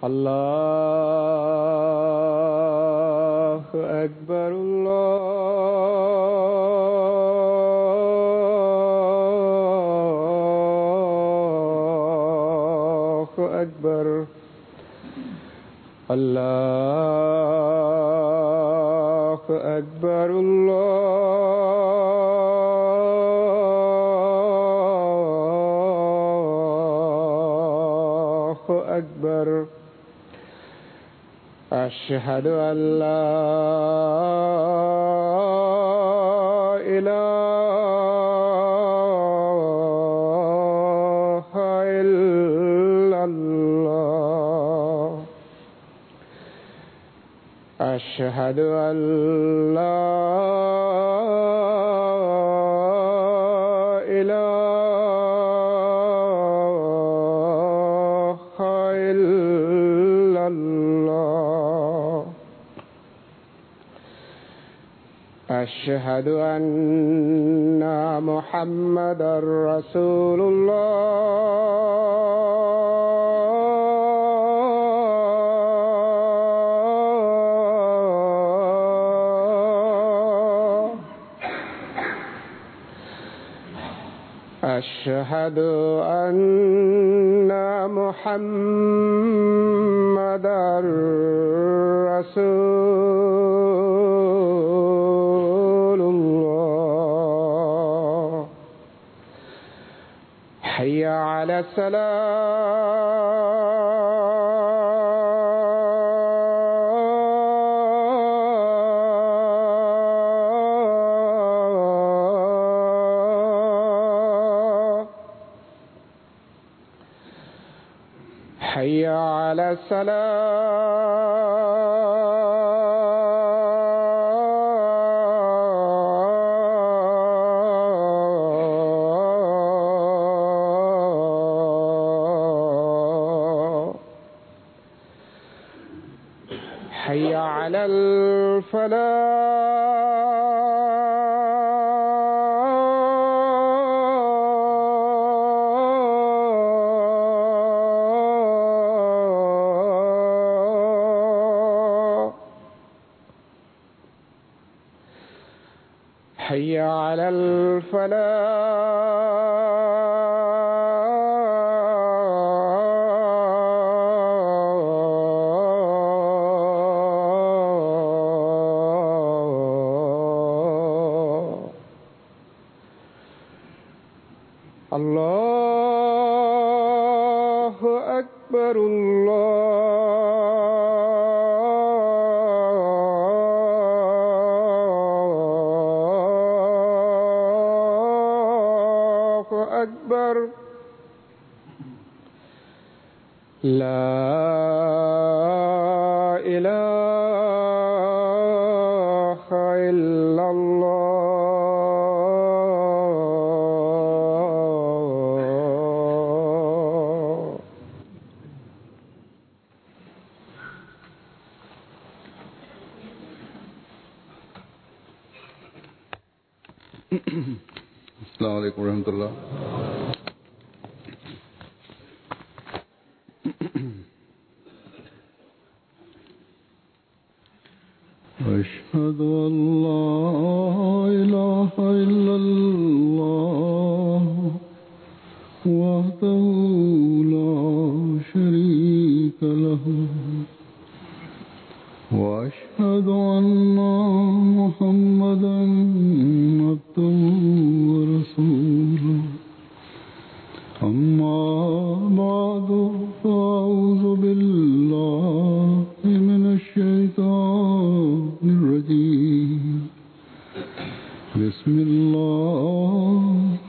الله أكبر الله أكبر الله أكبر الله أكبر أشهد أن لا إله إلا الله أشهد أن لا إله إلا الله أشهد أن محمدا رسول الله أشهد أن محمدا رسول الله حي على الصلاة حي على الصلاة حي على الفلاح حي على الفلاح الله أكبر الله أكبر لا إله إلا الله السلام عليكم ورحمة الله. أشهد أن لا إله إلا الله وحده لا شريك له وأشهد أن محمدا عبده ورسوله أما بعد فأعوذ بالله من الشيطان الرجيم بسم الله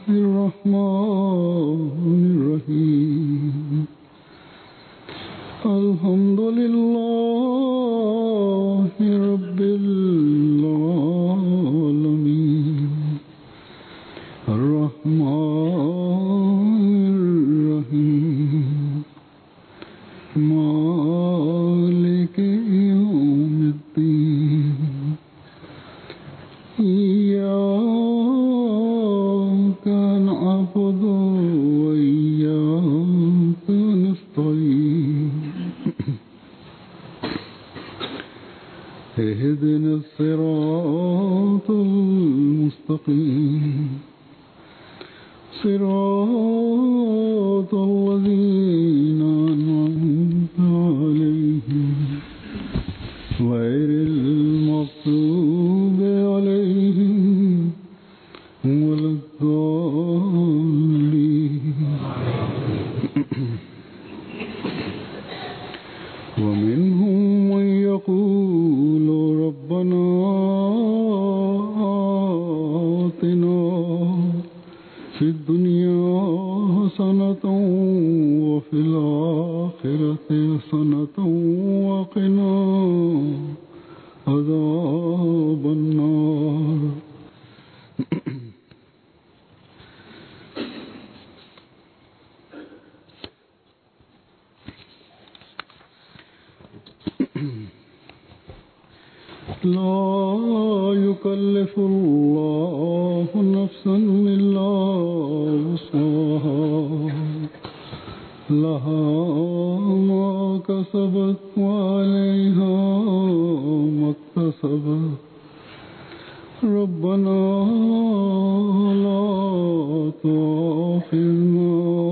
الرحمن الرحيم الحمد لله رب العالمين الرحمن الرحيم مالك يوم الدين إياك نعبد وإياك نستعين اهدنا الصراط المستقيم صراط الذين أنعمت عليهم غير المغضوب عليهم ولا الضالين ومنهم من يقول ربنا آتنا في الدنيا حسنة وفي الآخرة حسنة وقنا عذاب النار لا يكلف الله نفسا إلا وسعها لها ما كسبت وعليها ما اكتسبت ربنا لا تؤاخذنا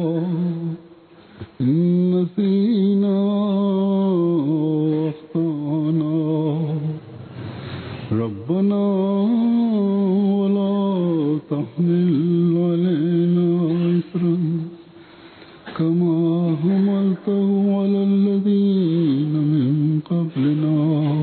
إن نسينا وأخطأنا ربنا ولا تحمل علينا إصرا كما حملته على الذين من قبلنا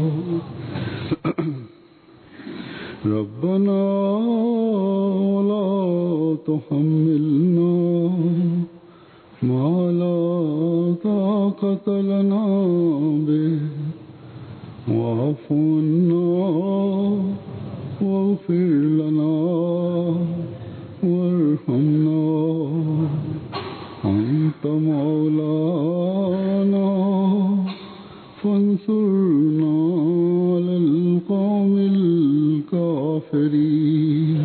ربنا ولا تحملنا ما لا طاقة لنا به واعف عنا واغفر لنا وارحمنا أنت مولانا فانصرنا على القوم الكافرين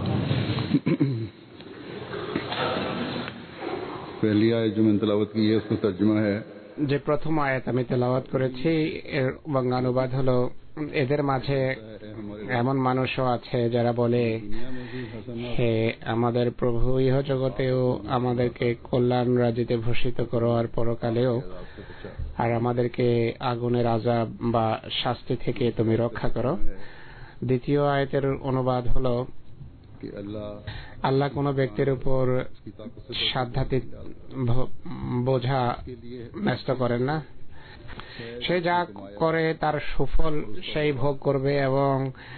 पहली आयत जो मैंने तलावत की है उसका तर्जुमा है যে প্রথম আয়াত আমি তেলাওয়াত করেছি এর বঙ্গানুবাদ হলো এদের মাঝে এমন মানুষও আছে যারা বলে হে আমাদের প্রভু ইহ জগতেও আমাদেরকে কল্যাণ রাজিতে ভূষিত করো আর পরকালেও আর আমাদেরকে আগুনের আযাব বা শাস্তি থেকে তুমি রক্ষা করো। দ্বিতীয় আয়াতের অনুবাদ হলো আল্লাহ কোন ব্যক্তির উপর সাধ্যাতীত বোঝা ন্যস্ত করেন না, সে যা করে তার সুফল সেই ভোগ করবে এবং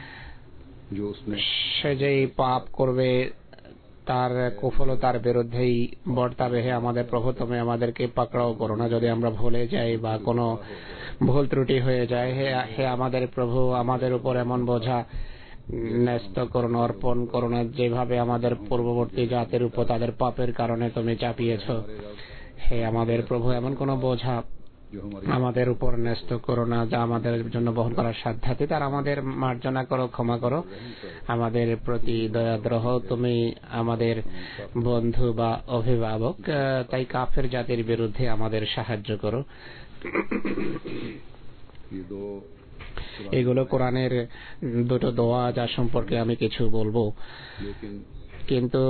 সে যেই পাপ করবে তার কুফল তার বিরুদ্ধেই বর্তাবে। হে আমাদের প্রভু তুমি আমাদেরকে পাকড়াও করো না যদি আমরা ভুলে যাই বা কোনো ভুল ত্রুটি হয়ে যায়। হে আমাদের প্রভু আমাদের উপর এমন বোঝা ন্যস্ত করুন অর্পণ করুন যেভাবে আমাদের পূর্ববর্তী জাতির উপর তাদের পাপের কারণে তুমি চাপিয়েছ। হে আমাদের প্রভু এমন কোন বোঝা আমাদের উপর ন্যস্ত করো না যা আমাদের জন্য বহন করার সাধ্যাতীত, আর আমাদের মার্জনা করো ক্ষমা করো, আমাদের প্রতি দয়াদ্র হও, তুমি আমাদের বন্ধু বা অভিভাবক, তাই কাফের জাতির বিরুদ্ধে আমাদের সাহায্য করো। এগুলো কোরআনের দুটো দোয়া যা সম্পর্কে আমি কিছু বলবো, কিন্তু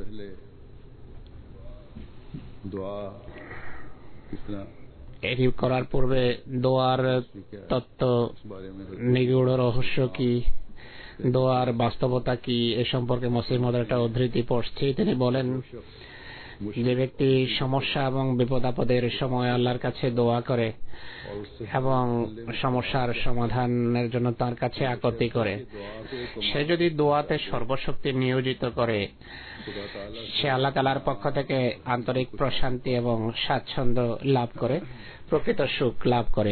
এটি করার পূর্বে দোয়ার তত্ত্ব নিগূঢ় রহস্য কি, দোয়ার বাস্তবতা কি এ সম্পর্কে মুসলিম মদের একটা উদ্ধৃতি পড়ছি। তিনি বলেন যে ব্যক্তি সমস্যা এবং বিপদ আপদের সময় আল্লাহর কাছে দোয়া করে এবং সমস্যার সমাধানের জন্য তার কাছে আকুতি করে, সে যদি দোয়াতে সর্বশক্তি নিয়োজিত করে সে আল্লাহ তাআলার পক্ষ থেকে আন্তরিক প্রশান্তি এবং স্বাচ্ছন্দ্য লাভ করে, প্রকৃত সুখ লাভ করে।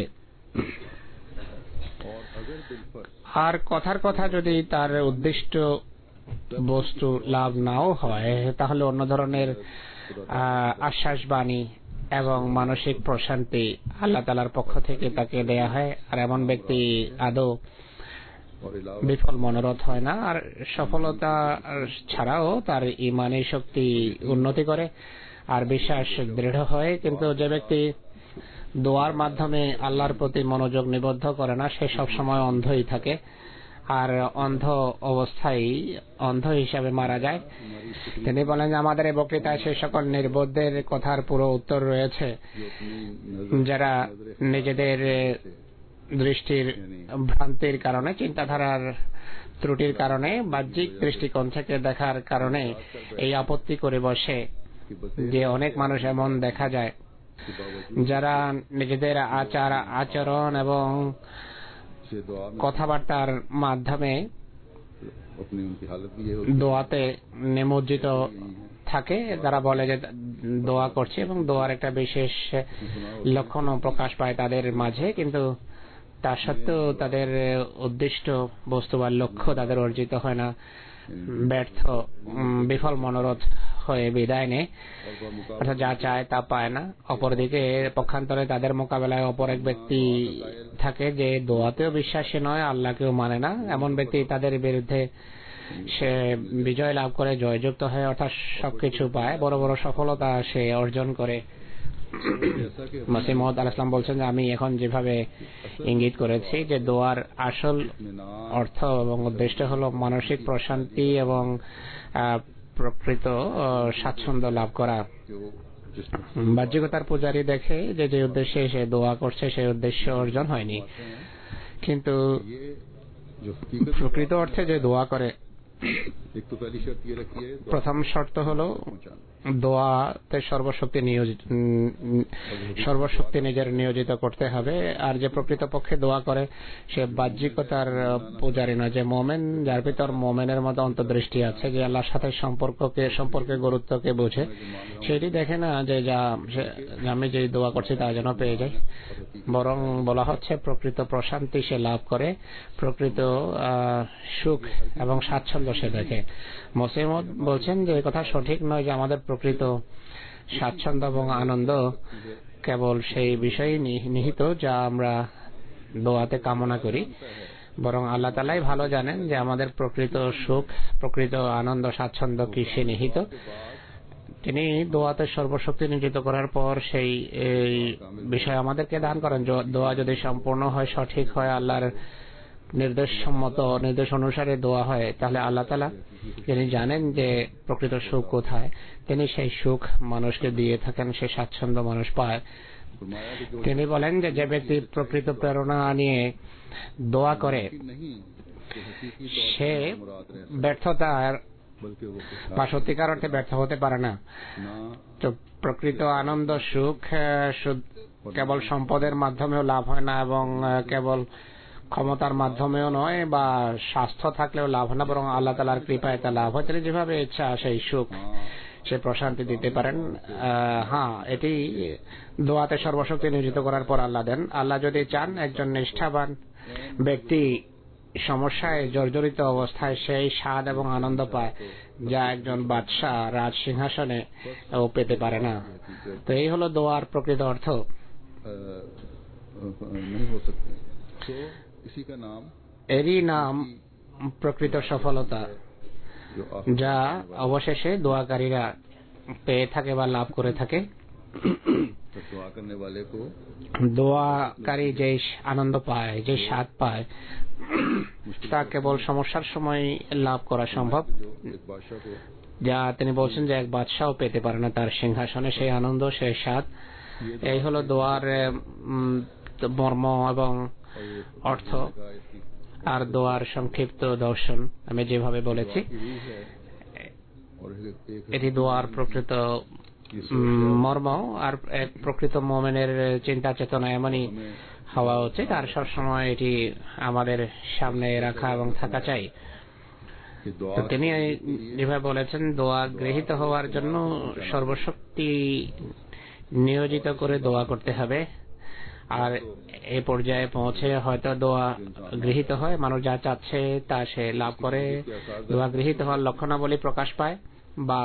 আর কথার কথা যদি তার উদ্দিষ্ট বস্তু লাভ নাও হয় তাহলে অন্য ধরনের আশ্বাস বাণী এবং মানসিক প্রশান্তি আল্লাহ তাআলার পক্ষ থেকে তাকে দেয়া হয়, আর এমন ব্যক্তি আদৌ বিফল মনোরথ হয় না, আর সফলতা ছাড়াও তার ঈমানী শক্তি উন্নতি করে আর বিশ্বাস দৃঢ় হয়। কিন্তু যে ব্যক্তি দোয়ার মাধ্যমে আল্লাহর প্রতি মনোযোগ নিবদ্ধ করে না, সে সব সময় অন্ধই থাকে আর অন্ধ অবস্থায় অন্ধ হিসাবে মারা যায়। তিনি বলেন যে আমাদের এই বক্তৃতায় সেই সকল নির্বোধদের কথার পুরো উত্তর রয়েছে যারা নিজেদের দৃষ্টির ভ্রান্তির কারণে, চিন্তাধারার ত্রুটির কারণে, বাহ্যিক দৃষ্টিকোণ থেকে দেখার কারণে এই আপত্তি করে বসে যে অনেক মানুষ এমন দেখা যায় যারা নিজেদের আচার আচরণ এবং কথাবার্তার মাধ্যমে দোয়াতে নিমজ্জিত থাকে। তারা বলে যে দোয়া করছে এবং দোয়ার একটা বিশেষ লক্ষণও প্রকাশ পায় তাদের মাঝে, কিন্তু তা সত্ত্বেও তাদের উদ্দিষ্ট বস্তু বা লক্ষ্য তাদের অর্জিত হয় না, ব্যর্থ বিফল মনোরথ হয়ে বিদায় নেয়, অর্থাৎ যা চায় তা পায় না। অপরদিকে পক্ষান্তরে তাদের মোকাবেলায় অপর এক ব্যক্তি থাকে যে দোয়াতেও বিশ্বাসী নয়, আল্লাহকেও মানে না। এমন ব্যক্তি তাদের বিরুদ্ধে সে বিজয় লাভ করে, জয়যুক্ত হয়, অর্থাৎ সবকিছু পায়, বড় বড় সফলতা সে অর্জন করে। মসিহ মউদ আলাইহিস সালাম বলছেন যে আমি এখন যেভাবে ইঙ্গিত করেছি যে দোয়ার আসল অর্থ এবং উদ্দেশ্য হলো মানসিক প্রশান্তি এবং প্রকৃত স্বাচ্ছন্দ্য লাভ করা। বাহ্যিকতার পূজারী দেখে যে যে উদ্দেশ্যে সে দোয়া করছে সেই উদ্দেশ্য অর্জন হয়নি, কিন্তু প্রকৃত অর্থে যে দোয়া করে প্রথম শর্ত হলো দোয়াতে সর্বশক্তি নিজের নিয়োজিত করতে হবে। আর যে প্রকৃত পক্ষে দোয়া করে সে বাহ্যিকতার পূজারী নয়, যে মোমেন, যার ভিতর মোমেনের মতো অন্তর্দৃষ্টি আছে, যে আল্লাহর সাথে সম্পর্কের গুরুত্বকে বোঝে, সেটি দেখে না যে আমি যে দোয়া করছি তা যেন পেয়ে যায়, বরং বলা হচ্ছে প্রকৃত প্রশান্তি সে লাভ করে, প্রকৃত সুখ এবং স্বাচ্ছন্দ্য সে দেখে। মসিহ মউদ বলছেন যে কথা সঠিক নয় যে আমাদের প্রকৃত স্বাচ্ছন্দ্য এবং আনন্দ কেবল সেই বিষয়ে নিহিত যা আমরা দোয়াতে কামনা করি, বরং আল্লাহ তাআলাই ভালো জানেন যে আমাদের প্রকৃত সুখ, প্রকৃত আনন্দ, স্বাচ্ছন্দ্য কিসে নিহিত। তিনি দোয়াতে সর্বশক্তি নিয়োজিত করার পর সেই বিষয় আমাদেরকে দান করেন। দোয়া যদি সম্পূর্ণ হয়, সঠিক হয়, আল্লাহর নির্দেশ অনুসারে দোয়া হয়, তাহলে আল্লাহ তাআলা যিনি জানেন যে প্রকৃত সুখ কোথায়, তিনি সেই সুখ মানুষকে দিয়ে থাকেন, সে স্বাচ্ছন্দ্য মানুষ পায়। তিনি বলেন যে যে ব্যক্তি প্রকৃত প্রেরণা নিয়ে দোয়া করে সে ব্যর্থতার বা সত্যিকার অর্থে ব্যর্থ হতে পারে না। তো প্রকৃত আনন্দ সুখ কেবল সম্পদের মাধ্যমেও লাভ হয় না এবং কেবল ক্ষমতার মাধ্যমেও নয় বা স্বাস্থ্য থাকলেও লাভ হয় না, বরং আল্লাহ তাআলার কৃপায় তা লাভ হয়। তিনি যেভাবে ইচ্ছা সেই সুখ, সে প্রশান্তি দিতে পারেন। এটি দোয়াতে সর্বশক্তি নিয়োজিত করার পর আল্লাহ দেন। আল্লাহ যদি চান একজন নিষ্ঠাবান ব্যক্তি সমস্যায় জর্জরিত অবস্থায় সেই স্বাদ এবং আনন্দ পায় যা একজন বাদশাহ রাজ সিংহাসনে ও পেতে পারে না। তো এই হলো দোয়ার প্রকৃত অর্থ। এরই নাম প্রকৃত সফলতা, যা অবশেষে দোয়াকারীরা পেয়ে থাকে বা লাভ করে থাকে। দোয়াকারী যে আনন্দ পায়, যে স্বাদ পায়, তা কেবল সমস্যার সময় লাভ করা সম্ভব, যা তিনি বলছেন যে এক বাদশাহ পেতে পারে না তার সিংহাসনে সেই আনন্দ, সেই স্বাদ। এই হলো দোয়ার মর্ম এবং অর্থ আর দোয়ার সংক্ষিপ্ত দর্শন। আমি যেভাবে বলেছি এটি দোয়ার প্রকৃত মর্ম। আর এক প্রকৃত মোমেনের চিন্তা চেতনা এমনই হওয়া উচিত, আর সবসময় এটি আমাদের সামনে রাখা এবং থাকা চাই। তিনি যেভাবে বলেছেন দোয়া গৃহীত হওয়ার জন্য সর্বশক্তি নিয়োজিত করে দোয়া করতে হবে। আর এই পর্যায়ে পৌঁছে হয়তো দোয়া গৃহীত হয়, মানুষ যা চাচ্ছে তা সে লাভ করে, দোয়া গৃহীত হওয়ার লক্ষণাবলী প্রকাশ পায়, বা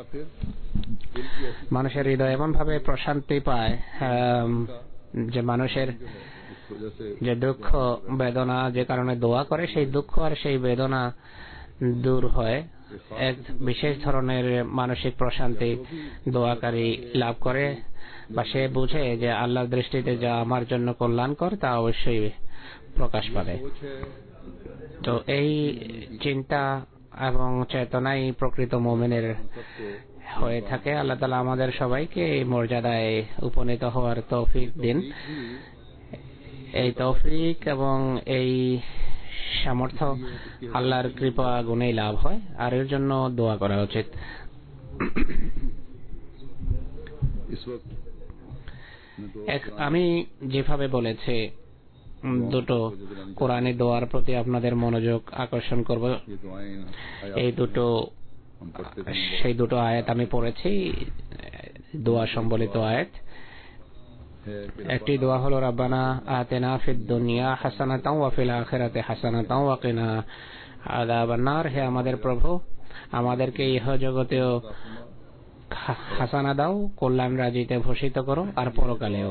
মানুষের হৃদয় এমন ভাবে প্রশান্তি পায় যে মানুষের যে দুঃখ বেদনা যে কারণে দোয়া করে সেই দুঃখ আর সেই বেদনা দূর হয়, এক বিশেষ ধরনের মানসিক প্রশান্তি দোয়াকারী লাভ করে, বা সে বুঝে যে আল্লাহর দৃষ্টিতে যা আমার জন্য কল্যাণকর তা অবশ্যই প্রকাশ পাবে। তো এই চিন্তা এবং চেতনাই প্রকৃত মুমিনের হয়ে থাকে। আল্লাহ তাআলা আমাদের সবাইকে এই মর্যাদায় উপনীত হওয়ার তৌফিক দিন। এই তৌফিক এবং এই সামর্থ্য আল্লাহর কৃপা গুণেই লাভ হয়, আর এর জন্য দোয়া করা উচিত। আমি যেভাবে বলেছি, দুটো কোরআনী দোয়ার প্রতি আপনাদের মনোযোগ আকর্ষণ করব। এই দুটো সেই দুটো আয়াত আমি পড়েছি, দোয়া সম্বলিত আয়াত। একটি দোয়া হলো রাব্বানা আতিনা ফিদ দুনিয়া হাসানাতাও ওয়া ফিল আখিরাতি হাসানাতাও ওয়া কিনা আযাবান নার। হে আমাদের প্রভু, আমাদেরকে ইহ জগতেও হাসানা দাও, কল্যাণ রাজিতে ভূষিত করো, আর পরকালেও।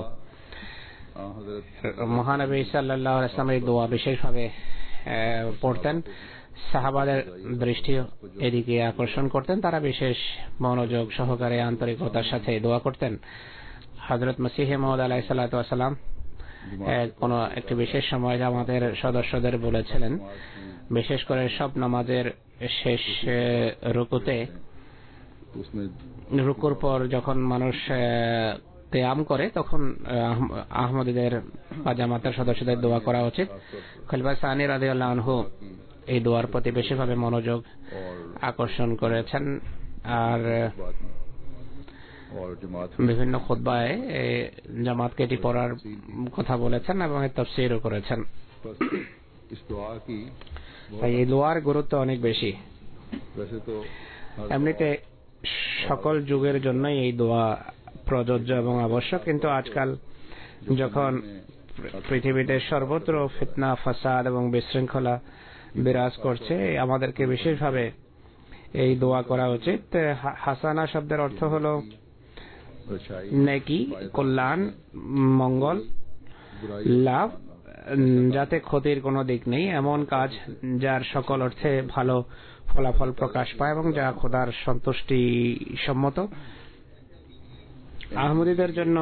মহানবী সাল্লাল্লাহু আলাইহি ওয়াসাল্লাম এই দোয়া বিশেষভাবে পড়তেন। সাহাবাদের দৃষ্টি এদিকে আকর্ষণ করতেন, তারা বিশেষ মনোযোগ সহকারে আন্তরিকতার সাথে দোয়া করতেন। হযরত মসিহ মাউদ আলাইহিস সালাতু ওয়াস সালাম কোন একটি বিশেষ সময় আমাদের সদস্যদের বলেছিলেন, বিশেষ করে সব নামাজের শেষ রুকুতে, রুকুর পর যখন মানুষ কিয়াম করে তখন আহমদীদের বা জামাতের সদস্যদের দোয়া করা উচিত। খলিফা সানি রাদিয়াল্লাহু আনহু এই দোয়ার প্রতি বেশিভাবে মনোযোগ আকর্ষণ করেছেন, আর বিভিন্ন খুতবায় জামাতকে এটি পড়ার কথা বলেছেন এবং এর তাফসীরও করেছেন। তাই এই দোয়ার গুরুত্ব অনেক বেশি। এমনিতে সকল যুগের জন্যই এই দোয়া প্রযোজ্য এবং আবশ্যক, কিন্তু আজকাল যখন পৃথিবীতে সর্বত্র ফিতনা, ফাসাদ এবং বিশৃঙ্খলা বিরাজ করছে, আমাদেরকে বিশেষভাবে এই দোয়া করা উচিত। হাসানা শব্দের অর্থ হলো নেকি, কল্যাণ, মঙ্গল, লাভ, যাতে ক্ষতির কোনো দিক নেই, এমন কাজ যার সকল অর্থে ভালো ফলাফল প্রকাশ পায় এবং যা খোদার সন্তুষ্টি সম্মত। আহমদীদের জন্য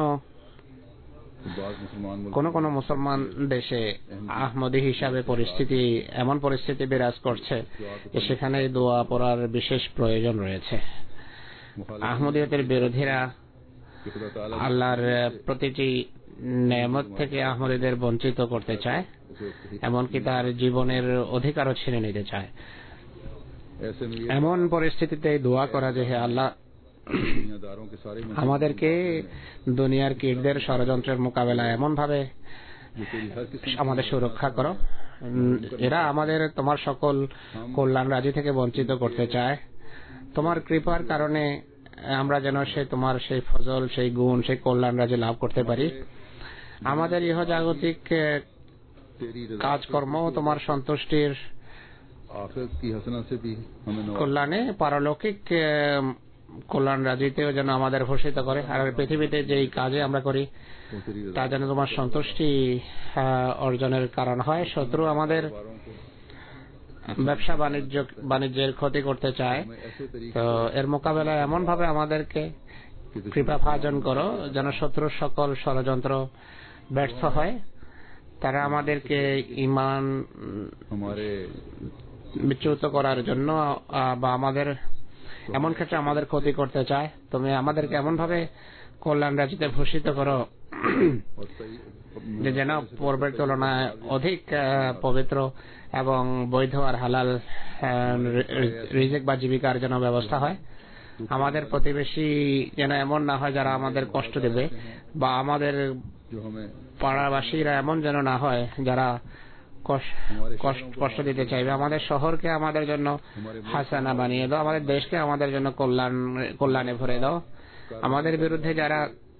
কোন কোন মুসলমান দেশে আহমদী হিসাবে এমন পরিস্থিতি বিরাজ করছে যে সেখানে দোয়া পড়ার বিশেষ প্রয়োজন রয়েছে। আহমদীয়তের বিরোধীরা আল্লাহর প্রতিটি নেয়ামত থেকে আহমদীদের বঞ্চিত করতে চায়, এমনকি তার জীবনের অধিকারও ছিনে নিতে চায়। এমন পরিস্থিতিতে দোয়া করা যে হে আল্লাহ, আমাদেরকে দুনিয়ার কীটদের ষড়যন্ত্রের মোকাবেলায় এমন ভাবে আমাদের সুরক্ষা করো, এরা আমাদের তোমার সকল কল্যাণ রাজি থেকে বঞ্চিত করতে চায়। তোমার কৃপার কারণে আমরা যেন তোমার সেই ফজল, সেই গুণ, সেই কল্যাণ রাজি লাভ করতে পারি। আমাদের ইহজাগতিক কাজকর্ম তোমার সন্তুষ্টির কল্যাণে, পারলৌকিক কল্যাণ রাজিতেও যেন আমাদের ভূষিত করে। আর পৃথিবীতে যেই কাজে আমরা করি তা যেন তোমার সন্তুষ্টি অর্জনের কারণ হয়। শত্রু আমাদের ব্যবসা বাণিজ্যের ক্ষতি করতে চায়, তো এর মোকাবেলায় এমন ভাবে আমাদেরকে কৃপা ভাজন করো যেন শত্রুর সকল ষড়যন্ত্র ব্যর্থ হয়। তারা আমাদেরকে ঈমান বিচ্যুত করার জন্য বা আমাদের এমন ক্ষেত্রে আমাদের ক্ষতি করতে চায়, তুমি আমাদেরকে এমন ভাবে কল্যাণ রাজিতে ভূষিত করো যে যেন পূর্বের তুলনায় অধিক পবিত্র এবং বৈধ আর হালাল রিজিক বা জীবিকার যেন ব্যবস্থা হয়। আমাদের প্রতিবেশী যেন এমন না হয় যারা আমাদের কষ্ট দেবে, বা আমাদের পাড়াবাসীরা এমন যেন না হয় যারা কষ্ট দিতে চাইবে। আমাদের শহরকে আমাদের জন্য হাসানা বানিয়ে দাও, আমাদের দেশকে আমাদের জন্য কল্যাণে ভরে দাও। আমাদের বিরুদ্ধে যারা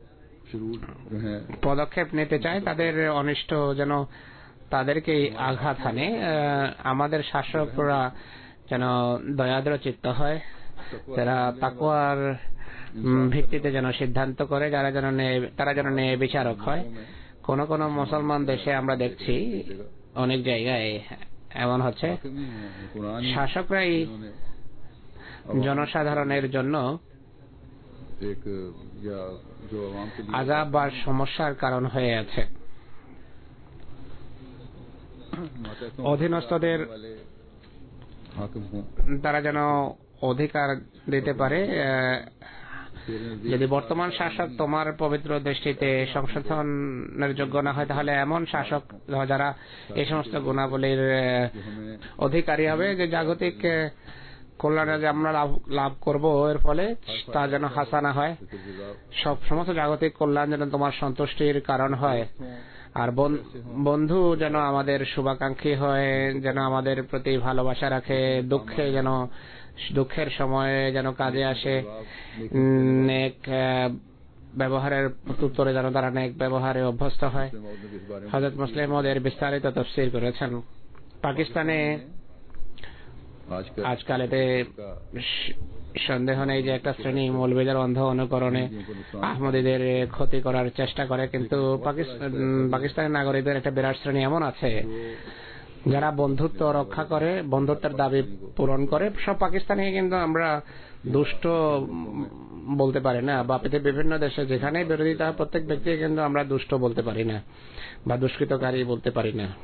পদক্ষেপ নিতে চায় তাদের অনিষ্ট যেন তাদেরকে আঘাত হানে। আমাদের শাসকরা যেন দয়াদ্র চিত্ত হয়, যারা তাকওয়ার ভিত্তিতে যেন সিদ্ধান্ত করে, তারা যেন ন্যায় বিচারক হয়। কোন কোন মুসলমান দেশে আমরা দেখছি অনেক জায়গায় এমন হচ্ছে हाकिम ही हैं, कुरान ही শাসকরাই उन्होंने জনসাধারণের জন্য एक या जो आवाम के लिए আযাব বা সমস্যার কারণ হয়ে আছে। অধীনস্থদের वाले हाकिम हों, তারা যেন অধিকার দিতে পারে। যদি বর্তমান শাসক তোমার পবিত্র দৃষ্টিতে সংশোধনের যোগ্য না হয়, তাহলে এমন শাসক যারা এই সমস্ত গুণাবলীর অধিকারী হবে যে জাগতিক কল্যাণে যে আমরা লাভ করব এর ফলে তা যেন হাসানা হয়, সব সমস্ত জাগতিক কল্যাণ যেন তোমার সন্তুষ্টির কারণ হয়। আর বন্ধু যেন আমাদের শুভাকাঙ্ক্ষী হয়, যেন আমাদের প্রতি ভালোবাসা রাখে, দুঃখের সময়ে যেন কাজে আসে, নেক ব্যবহারের উত্তরে যেন তারা নেক ব্যবহারে অভ্যস্ত হয়। হযরত মুসলিম ওদের বিস্তারিত তাফসীর করেছেন। পাকিস্তানে আজকাল এতে সন্দেহ নেই যে একটা শ্রেণী মৌলবীদের অন্ধ অনুকরণে আহমদীদের ক্ষতি করার চেষ্টা করে, কিন্তু পাকিস্তানের নাগরিকদের একটা বিরাট শ্রেণী এমন আছে যারা বন্ধুত্ব রক্ষা করে, বন্ধুত্বের দাবি পূরণ করে। সব পাকিস্তানি কিন্তু আমরা দুষ্ট বলতে পারি না, বা বিভিন্ন দেশে যেখানে বিরোধিতা প্রত্যেক ব্যক্তি কিন্তু আমরা দুষ্ট বলতে পারি না বা দুষ্কৃতকারী বলতে পারি না।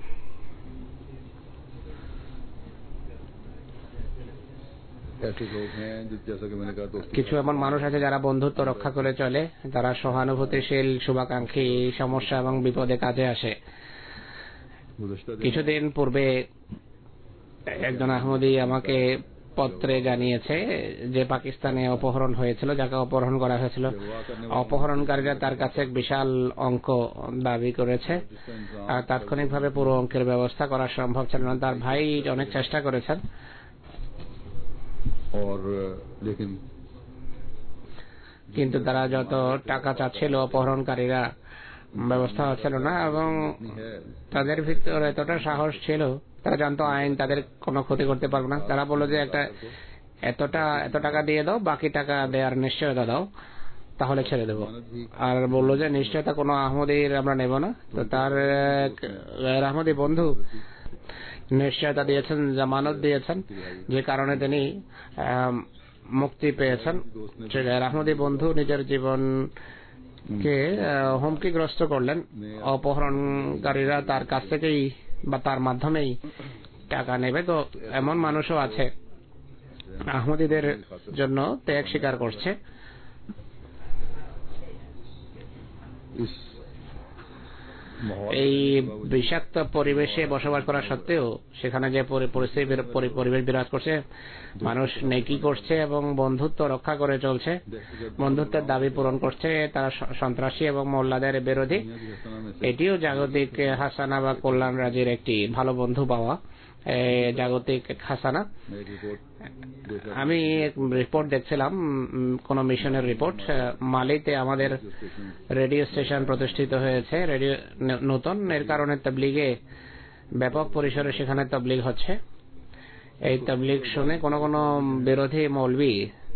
কিছু এমন মানুষ আছে যারা বন্ধুত্ব রক্ষা করে চলে, তারা সহানুভূতিশীল, শুভাকাঙ্ক্ষী, সমস্যা এবং বিপদে কাজে আসে। কিছুদিন পূর্বে একজন আহমদী আমাকে পত্রে জানিয়েছে যে পাকিস্তানে অপহরণ হয়েছিল, যাকে অপহরণ করা হয়েছিল। অপহরণকারীরা তার কাছে এক বিশাল অঙ্ক দাবি করেছে, আর তাৎক্ষণিকভাবে পুরো অঙ্কের ব্যবস্থা করা সম্ভব ছিল না। তার ভাই অনেক চেষ্টা করেছেন, কিন্তু তারা যত টাকা চাচ্ছিল অপহরণকারীরা ব্যবস্থা হচ্ছিল না, এবং তাদের ভিতরে এতটা সাহস ছিল, তারা জানতো আইন তাদের কোনো ক্ষতি করতে পারবে না। তারা বলল যে এত টাকা দিয়ে দাও, বাকি টাকা দেওয়ার নিশ্চয়তা দাও, তাহলে ছেড়ে দেবো। আর বললো যে নিশ্চয়তা কোনো আহমদীর আমরা নেব না। তো তার আহমদী বন্ধু নিশ্চয়তা দিয়েছেন, জামানত দিয়েছেন, যে কারণে তিনি মুক্তি পেয়েছেন। আহমদী বন্ধু নিজের জীবনকে হুমকিগ্রস্ত করলেন, অপহরণকারীরা তার কাছ থেকেই বা তার মাধ্যমেই টাকা নেবে। তো এমন মানুষও আছে আহমদীদের জন্য ত্যাগ স্বীকার করছে। এই বিষাক্ত পরিবেশে বসবাস করা সত্ত্বেও সেখানে যে পরিবেশ বিরাজ করছে, মানুষ নেকি করছে এবং বন্ধুত্ব রক্ষা করে চলছে, বন্ধুত্বের দাবি পূরণ করছে, তারা সন্ত্রাসী এবং মোল্লাদের বিরোধী। এটিও জাগতিক হাসানা বা কল্যাণ রাজির একটি ভালো বন্ধু পাওয়া, জাগতিক হাসানা। আমি এক রিপোর্ট দেখছিলাম, কোন মিশনের রিপোর্ট। মালিতে আমাদের রেডিও স্টেশন প্রতিষ্ঠিত হয়েছে, রেডিও নতুন, এর কারণে তাবলীগে ব্যাপক পরিসরে সেখানে তাবলীগ হচ্ছে। এই তাবলীগ শুনে কোন কোন বিরোধী মৌলবী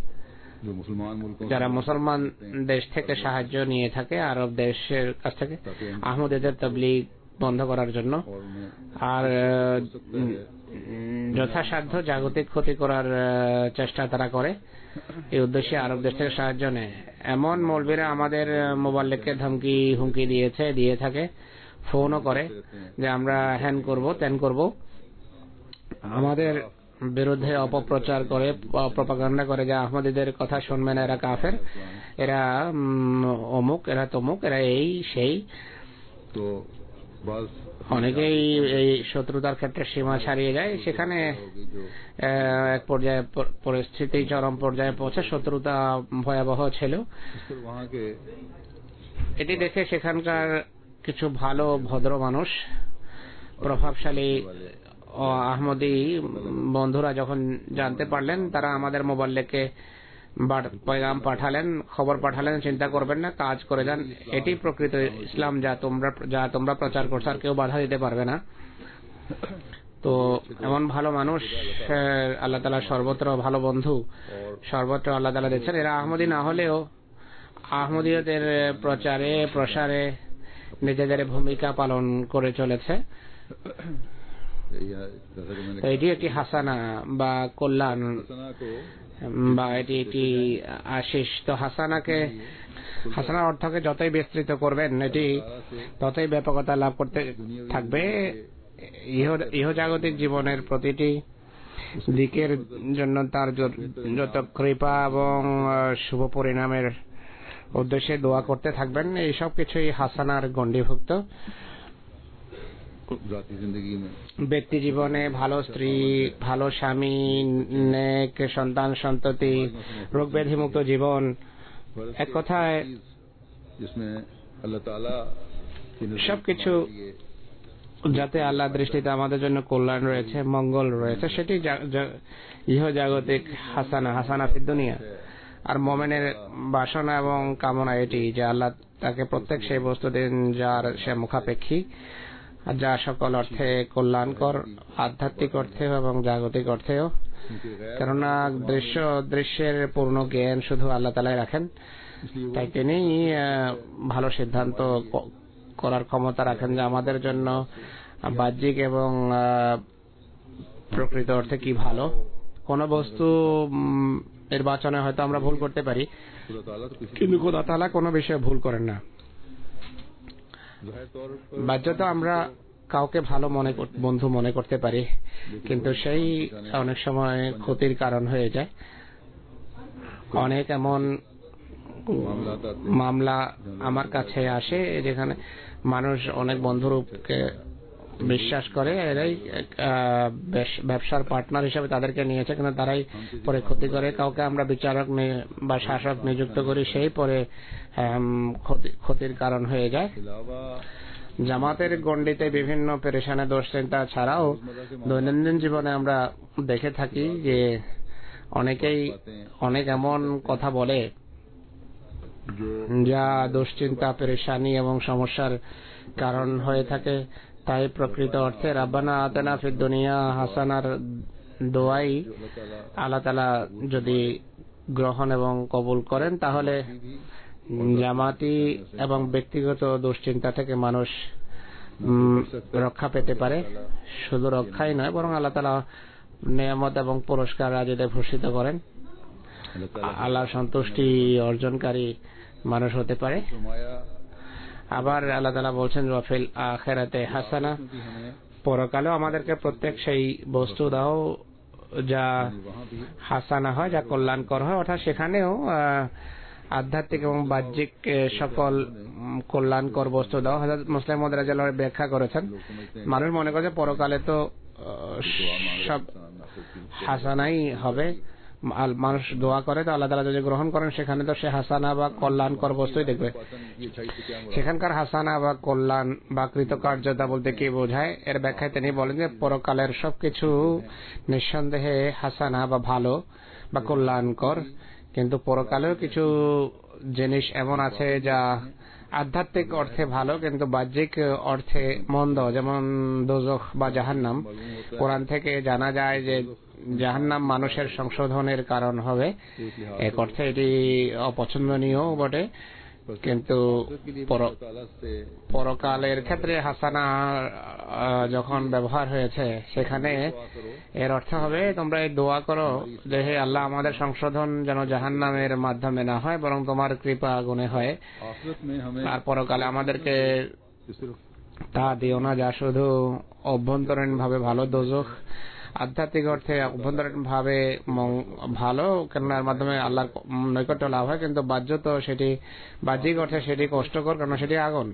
যারা মুসলমান দেশ থেকে সাহায্য নিয়ে থাকে, আরব দেশের কাছ থেকে, আহমদীদের তাবলীগ বন্ধ করার জন্য আর যথাসাধ্য জাগতিক ক্ষতি করার চেষ্টা তারা করে। এই উদ্দেশ্যে আরব দেশ থেকে সাহায্য নেয়। এমন মৌলবীরা আমাদের মোবাল্লিগকে হুমকি দিয়ে থাকে, ফোনও করে যে আমরা হ্যান করব, ত্যান করব, আমাদের বিরুদ্ধে অপপ্রচার করে, প্রপাগান্ডা করে যে আহমদীদের কথা শুনবে না, এরা কাফের, এরা অমুক, এরা তমুক, এরা এই সেই। তো অনেকেই এই শত্রুতার ক্ষেত্রে সীমা ছাড়িয়ে যায়। সেখানে এক পর্যায়ে পরিস্থিতি চরম পর্যায়ে পৌঁছে, শত্রুতা ভয়াবহ ছিল। এটি দেখে সেখানকার কিছু ভালো ভদ্র মানুষ, প্রভাবশালী আহমদী বন্ধুরা যখন জানতে পারলেন, তারা আমাদের মোবাল্লিগকে পয়গাম পাঠালেন, খবর পাঠালেন, চিন্তা করবেন না, কাজ করে যান, এটি প্রকৃত ইসলাম যা তোমরা প্রচার করছো, আর কেউ বাধা দিতে পারবে না। তো এমন ভালো মানুষ আল্লাহ তাআলা সর্বত্র ভালো বন্ধু, সর্বত্র আল্লাহ তাআলা দিচ্ছেন। এরা আহমদী না হলেও আহমদীয়দের প্রচারে প্রসারে নিজেদের ভূমিকা পালন করে চলেছে। এটি একটি হাসানা বা কল্যাণ বা এটি একটি আশিস। তো হাসানার অর্থকে যতই বিস্তৃত করবেন এটি ততই ব্যাপকতা লাভ করতে থাকবে। ইহজাগতিক জীবনের প্রতিটি দিকের জন্য তার যত কৃপা এবং শুভ পরিণামের উদ্দেশ্যে দোয়া করতে থাকবেন। এই সব কিছুই হাসানার গণ্ডিভুক্ত। ব্যক্তি জীবনে ভালো স্ত্রী, ভালো স্বামী, নেক সন্তান সন্ততি, রোগ ব্যাধি মুক্ত জীবন, এক কথায় সবকিছু যাতে আল্লাহ দৃষ্টিতে আমাদের জন্য কল্যাণ রয়েছে, মঙ্গল রয়েছে, সেটি ইহজাগতিক হাসানা ফিদ দুনিয়া। আর মুমিনের বাসনা এবং কামনা এটি যে আল্লাহ তাকে প্রত্যেক সেই বস্তু দিন যার সে মুখাপেক্ষী, যা সকল অর্থে কল্যাণকর, আধ্যাত্মিক অর্থেও এবং জাগতিক অর্থেও। কেননা দৃশ্যের পূর্ণ জ্ঞান শুধু আল্লাহ তাআলাই রাখেন, তাই তিনি ভালো সিদ্ধান্ত করার ক্ষমতা রাখেন যে আমাদের জন্য বাহ্যিক এবং প্রকৃত অর্থে কি ভালো। কোন বস্তু নির্বাচনে হয়তো আমরা ভুল করতে পারি, কিন্তু খোদা তাআলা কোনো বিষয়ে ভুল করেন না। বাহ্যত আমরা কাউকে ভালো বন্ধু মনে করতে পারি, কিন্তু সেই অনেক সময় ক্ষতির কারণ হয়ে যায়। অনেক এমন মামলা আমার কাছে আসে যেখানে মানুষ অনেক বন্ধুরূপকে বিশ্বাস করে, এরাই ব্যবসার পার্টনার হিসেবে তাদেরকে নিয়েছে, কিন্তু তারাই পরে ক্ষতি করে। কাউকে আমরা বিচারক বা শাসক নিযুক্ত করি, সেই পরে ক্ষতির কারণ হয়ে যায়। জামাতের গণ্ডিতে বিভিন্ন পেরেশানি দুশ্চিন্তা ছাড়াও দৈনন্দিন জীবনে আমরা দেখে থাকি যে অনেকেই অনেক এমন কথা বলে যা দুশ্চিন্তা, পেরেশানি এবং সমস্যার কারণ হয়ে থাকে। তাই প্রকৃত অর্থে রাব্বানা আতিনা ফিদ দুনিয়া হাসানার দোয়াই আল্লাহ তাআলা যদি গ্রহণ এবং কবুল করেন, তাহলে জামাতি এবং ব্যক্তিগত দুশ্চিন্তা থেকে মানুষ রক্ষা পেতে পারে। শুধু রক্ষাই নয়, বরং আল্লাহ তাআলা নিয়ামত এবং পুরস্কার রাজিতে ভূষিত করেন, আল্লাহর সন্তুষ্টি অর্জনকারী মানুষ হতে পারে। আবার আল্লাহ তাআলা বলছেন ওয়াফিল আখিরাতে হাসানা, পরকালেও আমাদেরকে প্রত্যেক সেই বস্তু দাও যা হাসানা হয়, যা কল্যাণকর হয়। অর্থাৎ সেখানেও আধ্যাত্মিক এবং বাহ্যিক সকল কল্যাণকর বস্তু দাও। হযরত মুসলিম মাউদ রাদিয়াল্লাহু আনহু ব্যাখ্যা করেছেন, মানুষ মনে করে পরকালে তো সব হাসানাই হবে, মানুষ দোয়া করে তো আল্লাহ তাআলা যদি গ্রহণ করেন সেখানে তো সে হাসানা বা কল্যাণকর বস্তুই দেখবে। সেখানকার হাসানা বা কল্যাণ বা কৃতকার্যতা বলতে কি বোঝায়, এর ব্যাখ্যায় তিনি বলেন যে পরকালের সবকিছু নিঃসন্দেহে হাসানা বা ভালো বা কল্যাণকর, কিন্তু পরকালেও কিছু জিনিস এমন আছে যা আধ্যাত্মিক অর্থে ভালো কিন্তু বাহ্যিক অর্থে মন্দ, যেমন দোজখ বা জাহান্নাম। কোরআন থেকে জানা যায় যে জাহান্নাম মানুষের সংশোধনের কারণ হবে, এক অর্থে এটি অপছন্দনীয় বটে, কিন্তু পরকালের ক্ষেত্রে হাসানা যখন ব্যবহার হয়েছে সেখানে এর অর্থ হবে তোমরা এই দোয়া করো যে হে আল্লাহ, আমাদের সংশোধন যেন জাহান্নামের মাধ্যমে না হয় বরং তোমার কৃপা গুণে হয়। আর পরকালে আমাদেরকে তা দিও না যা শুধু অভ্যন্তরীণ ভাবে ভালো, দোজখ আধ্যাত্মিক অর্থে অভ্যন্তরীণ ভাবে ভালো, কেননা এর মাধ্যমে আল্লাহর নৈকট্য লাভ হয়, কিন্তু বাহ্যিক অর্থে সেটি কষ্টকর, কারণ সেটি আগুন।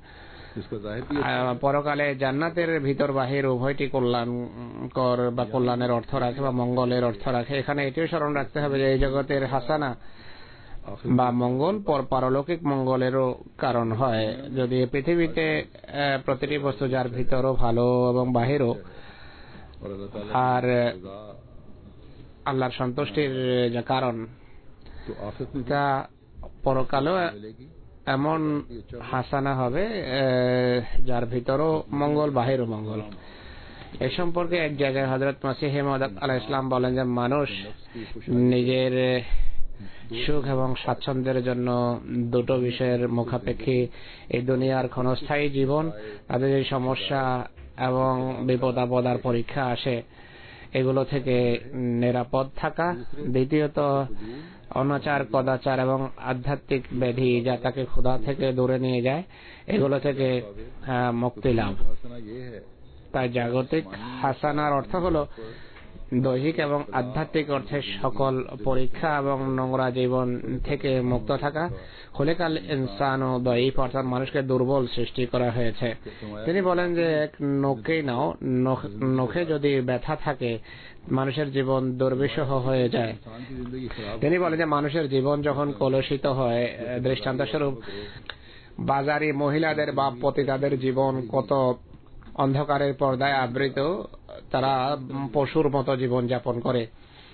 পরকালে জান্নাতের ভিতর বাহির উভয়টি কল্যাণকর বা কল্যাণের অর্থ রাখে বা মঙ্গলের অর্থ রাখে। এখানে এটিও স্মরণ রাখতে হবে যে এই জগতের হাসানা বা মঙ্গল পারলৌকিক মঙ্গলেরও কারণ হয়। যদি পৃথিবীতে প্রতিটি বস্তু যার ভিতরও ভালো এবং বাহিরও, আর আল্লাহর সন্তুষ্টির যে কারণ, তা পরকালেও এমন হাসানা হবে যার ভিতরও মঙ্গল বাহিরও মঙ্গল। এ সম্পর্কে এক জায়গায় হযরত মসিহ মাউদ আলাইহিস সালাম বলেন যে মানুষ নিজের সুখ এবং স্বাচ্ছন্দ্যের জন্য দুটো বিষয়ের মুখাপেক্ষী, এই দুনিয়ার ক্ষণস্থায়ী জীবন, তাদের এই সমস্যা এবং বিপদ আপদ আর পরীক্ষা আসে এগুলো থেকে নিরাপদ থাকা। দ্বিতীয়ত অনাচার কদাচার এবং আধ্যাত্মিক ব্যাধি যা তাকে খোদা থেকে দূরে নিয়ে যায় এগুলো থেকে মুক্তি লাভ। তাই জাগতিক হাসানার অর্থ হলো দৈহিক এবং আধ্যাত্মিক অর্থে সকল পরীক্ষা এবং নোংরা জীবন থেকে মুক্ত থাকা। খুলিকাল ইনসান ও দয়ীফ অর্থাৎ মানুষকে দুর্বল সৃষ্টি করা হয়েছে। তিনি বলেন যে এক নখেই নাও, নখে যদি ব্যথা থাকে মানুষের জীবন দুর্বিষহ হয়ে যায়। তিনি বলেন যে মানুষের জীবন যখন কলুষিত হয়, দৃষ্টান্ত স্বরূপ বাজারি মহিলাদের বা পতিতাদের জীবন কত অন্ধকারের পর্দায় আবৃত, তারা পশুর মতো জীবন যাপন করে,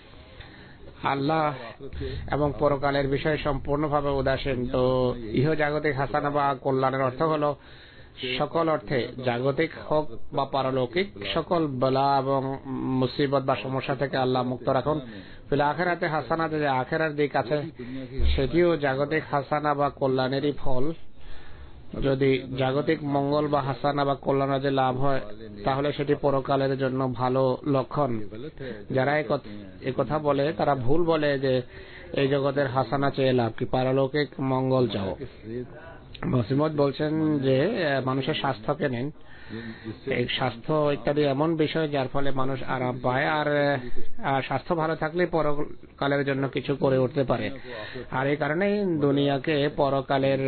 আল্লাহ এবং পরকালের বিষয়ে সম্পূর্ণভাবে উদাসীন। তো ইহজাগতিক হাসানা বা কল্যাণের অর্থ হলো সকল অর্থে জাগতিক হোক বা পারলৌকিক সকল বলা এবং মুসিবত বা সমস্যা থেকে আল্লাহ মুক্ত রাখুন। ফিল আখিরাতে হাসানা, যে আখিরার দিক আছে সেটিও জাগতিক হাসানা বা কল্যাণেরই ফল। যদি জাগতিক মঙ্গল বা হাসানা বা কল্যাণ যে লাভ হয় তাহলে সেটি পরকালের জন্য ভালো লক্ষণ। যারা কথা বলে তারা ভুল বলে যে এই জগতের হাসানা চেয়ে লাভ কি, পারলৌকিক মঙ্গল চাও। মসিমত বলছেন যে মানুষের স্বাস্থ্যকে নিন, এই স্বাস্থ্য ইত্যাদি এমন বিষয় যার ফলে মানুষ আরাম পায়, আর স্বাস্থ্য ভালো থাকলে পরকালের জন্য কিছু করে উঠতে পারে। আর এই কারণেই দুনিয়াকে পরকালের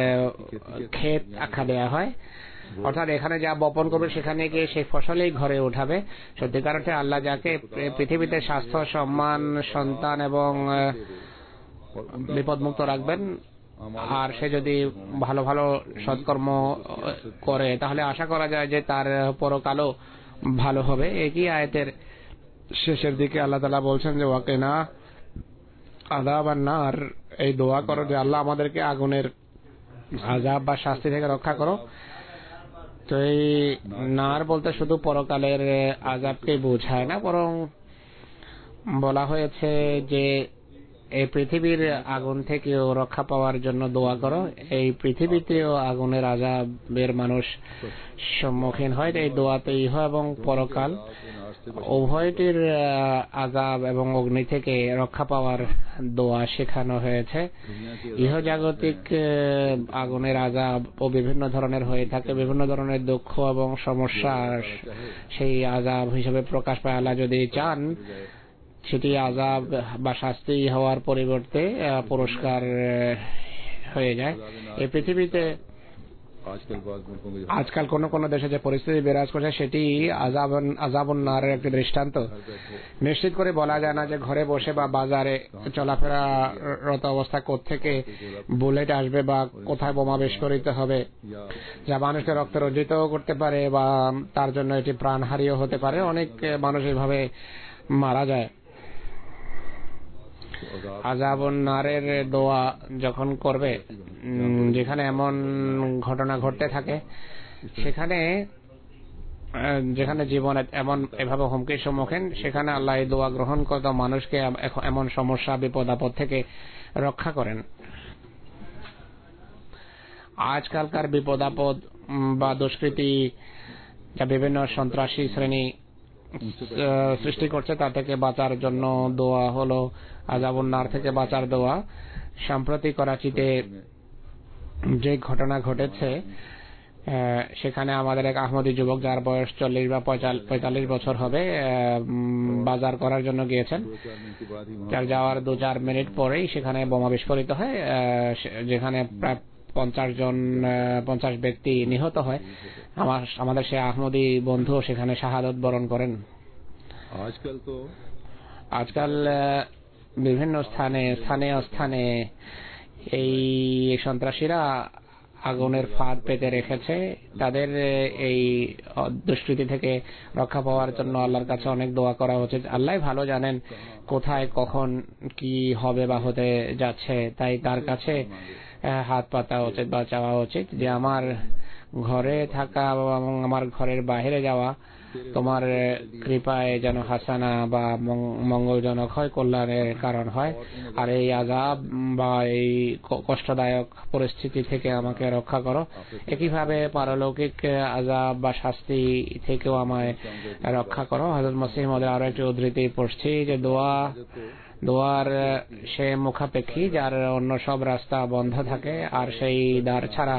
ক্ষেত আখ্যা দেয়া হয়, অর্থাৎ এখানে যা বপন করবে সেখানে গিয়ে সেই ফসলেই ঘরে উঠাবে। সত্যিকার অর্থে আল্লাহ যাকে পৃথিবীতে স্বাস্থ্য, সম্মান, সন্তান এবং বিপদমুক্ত রাখবেন, আর সে যদি ভালো ভালো সৎকর্ম করে তাহলে আশা করা যায় যে তার পরকালও ভালো হবে। একই আয়াতের শেষের দিকে আল্লাহ তাআলা বলছেন যে ওয়াকিনা আযাবান নার, এই দোয়া করো যে আল্লাহ আমাদেরকে আগুনের আযাব বা শাস্তি থেকে রক্ষা করো। তো এই নার বলতে শুধু পরকালের আযাবকে বোঝায় না, বরং বলা হয়েছে যে এই পৃথিবীর আগুন থেকেও রক্ষা পাওয়ার জন্য দোয়া করো। এই পৃথিবীতেও আগুনের আযাবের মানুষ সম্মুখীন হয়, এই দোয়াতে ইহ এবং পরকাল উভয়টির আযাব এবং অগ্নি থেকে রক্ষা পাওয়ার দোয়া শেখানো হয়েছে। ইহজাগতিক আগুনের আযাব ও বিভিন্ন ধরনের হয়ে থাকে, বিভিন্ন ধরনের দুঃখ এবং সমস্যা সেই আযাব হিসেবে প্রকাশ পায়। আল্লাহ যদি চান সেটি আযাব বা শাস্তি হওয়ার পরিবর্তে পুরস্কার হয়ে যায়। এই পৃথিবীতে আজকাল কোন কোন দেশে যে পরিস্থিতি বিরাজ করছে সেটি আযাবুন নারের একটি দৃষ্টান্ত। নিশ্চিত করে বলা যায় না যে ঘরে বসে বা বাজারে চলাফেরারত অবস্থা কোত্থেকে বুলেট আসবে বা কোথায় বোমা বিস্ফোরিত হবে, যা মানুষকে রক্তরঞ্জিত করতে পারে বা তার জন্য এটি প্রাণহানিও হতে পারে। অনেক মানুষ এভাবে মারা যায়। আযাবুন নারের দোয়া যখন করবে, যেখানে এমন ঘটনা ঘটতে থাকে, সেখানে যেখানে জীবন এভাবে হুমকির সম্মুখীন, সেখানে আল্লাহ এই দোয়া গ্রহণ করে মানুষকে এমন সমস্যা বিপদ আপদ থেকে রক্ষা করেন। আজকালকার বিপদ আপদ বা দুষ্কৃতি যা বিভিন্ন সন্ত্রাসী শ্রেণী সৃষ্টি করছে তা থেকে বাঁচার জন্য দোয়া হলো আযাবুন নার থেকে বাঁচার দোয়া। সম্প্রতি করাচিতে যে ঘটনা ঘটেছে সেখানে আমাদের এক আহমদী যুবক, যার বয়স 40 বা 45 বছর হবে, বাজার করার জন্য গিয়েছেন। তার যাওয়ার 2-4 মিনিট পরেই সেখানে বোমা বিস্ফোরিত হয়, যেখানে প্রায় 50 ব্যক্তি নিহত হয়। আমাদের সে আহমদী বন্ধু সেখানে শাহাদত বরণ করেন। আজকাল বিভিন্ন স্থানে এই সন্ত্রাসীরা আগুনের ফাঁদ পেতে রেখেছে। তাদের এই দুষ্কৃতি থেকে রক্ষা পাওয়ার জন্য আল্লাহর কাছে অনেক দোয়া করা উচিত। আল্লাহ ভালো জানেন কোথায় কখন কি হবে বা হতে যাচ্ছে, তাই তার কাছে হাত পাতা উচিত বা চাওয়া উচিত যে আমার ঘরে থাকা এবং আমার ঘরের বাইরে যাওয়া তোমার কৃপায় যেন হাসানা বা মঙ্গলজনক হয়, কল্যাণের কারণ হয়। আর এই আযাব বা এই কষ্টদায়ক পরিস্থিতি থেকে আমাকে রক্ষা করো। একইভাবে পারলৌকিক আযাব বা শাস্তি থেকেও আমায় রক্ষা করো। হযরত মসিহ মওউদের আরো একটি উদ্ধৃতি পড়ছি যে দোয়ার সে মুখাপেক্ষী যার অন্য সব রাস্তা বন্ধ থাকে, আর সেই দ্বার ছাড়া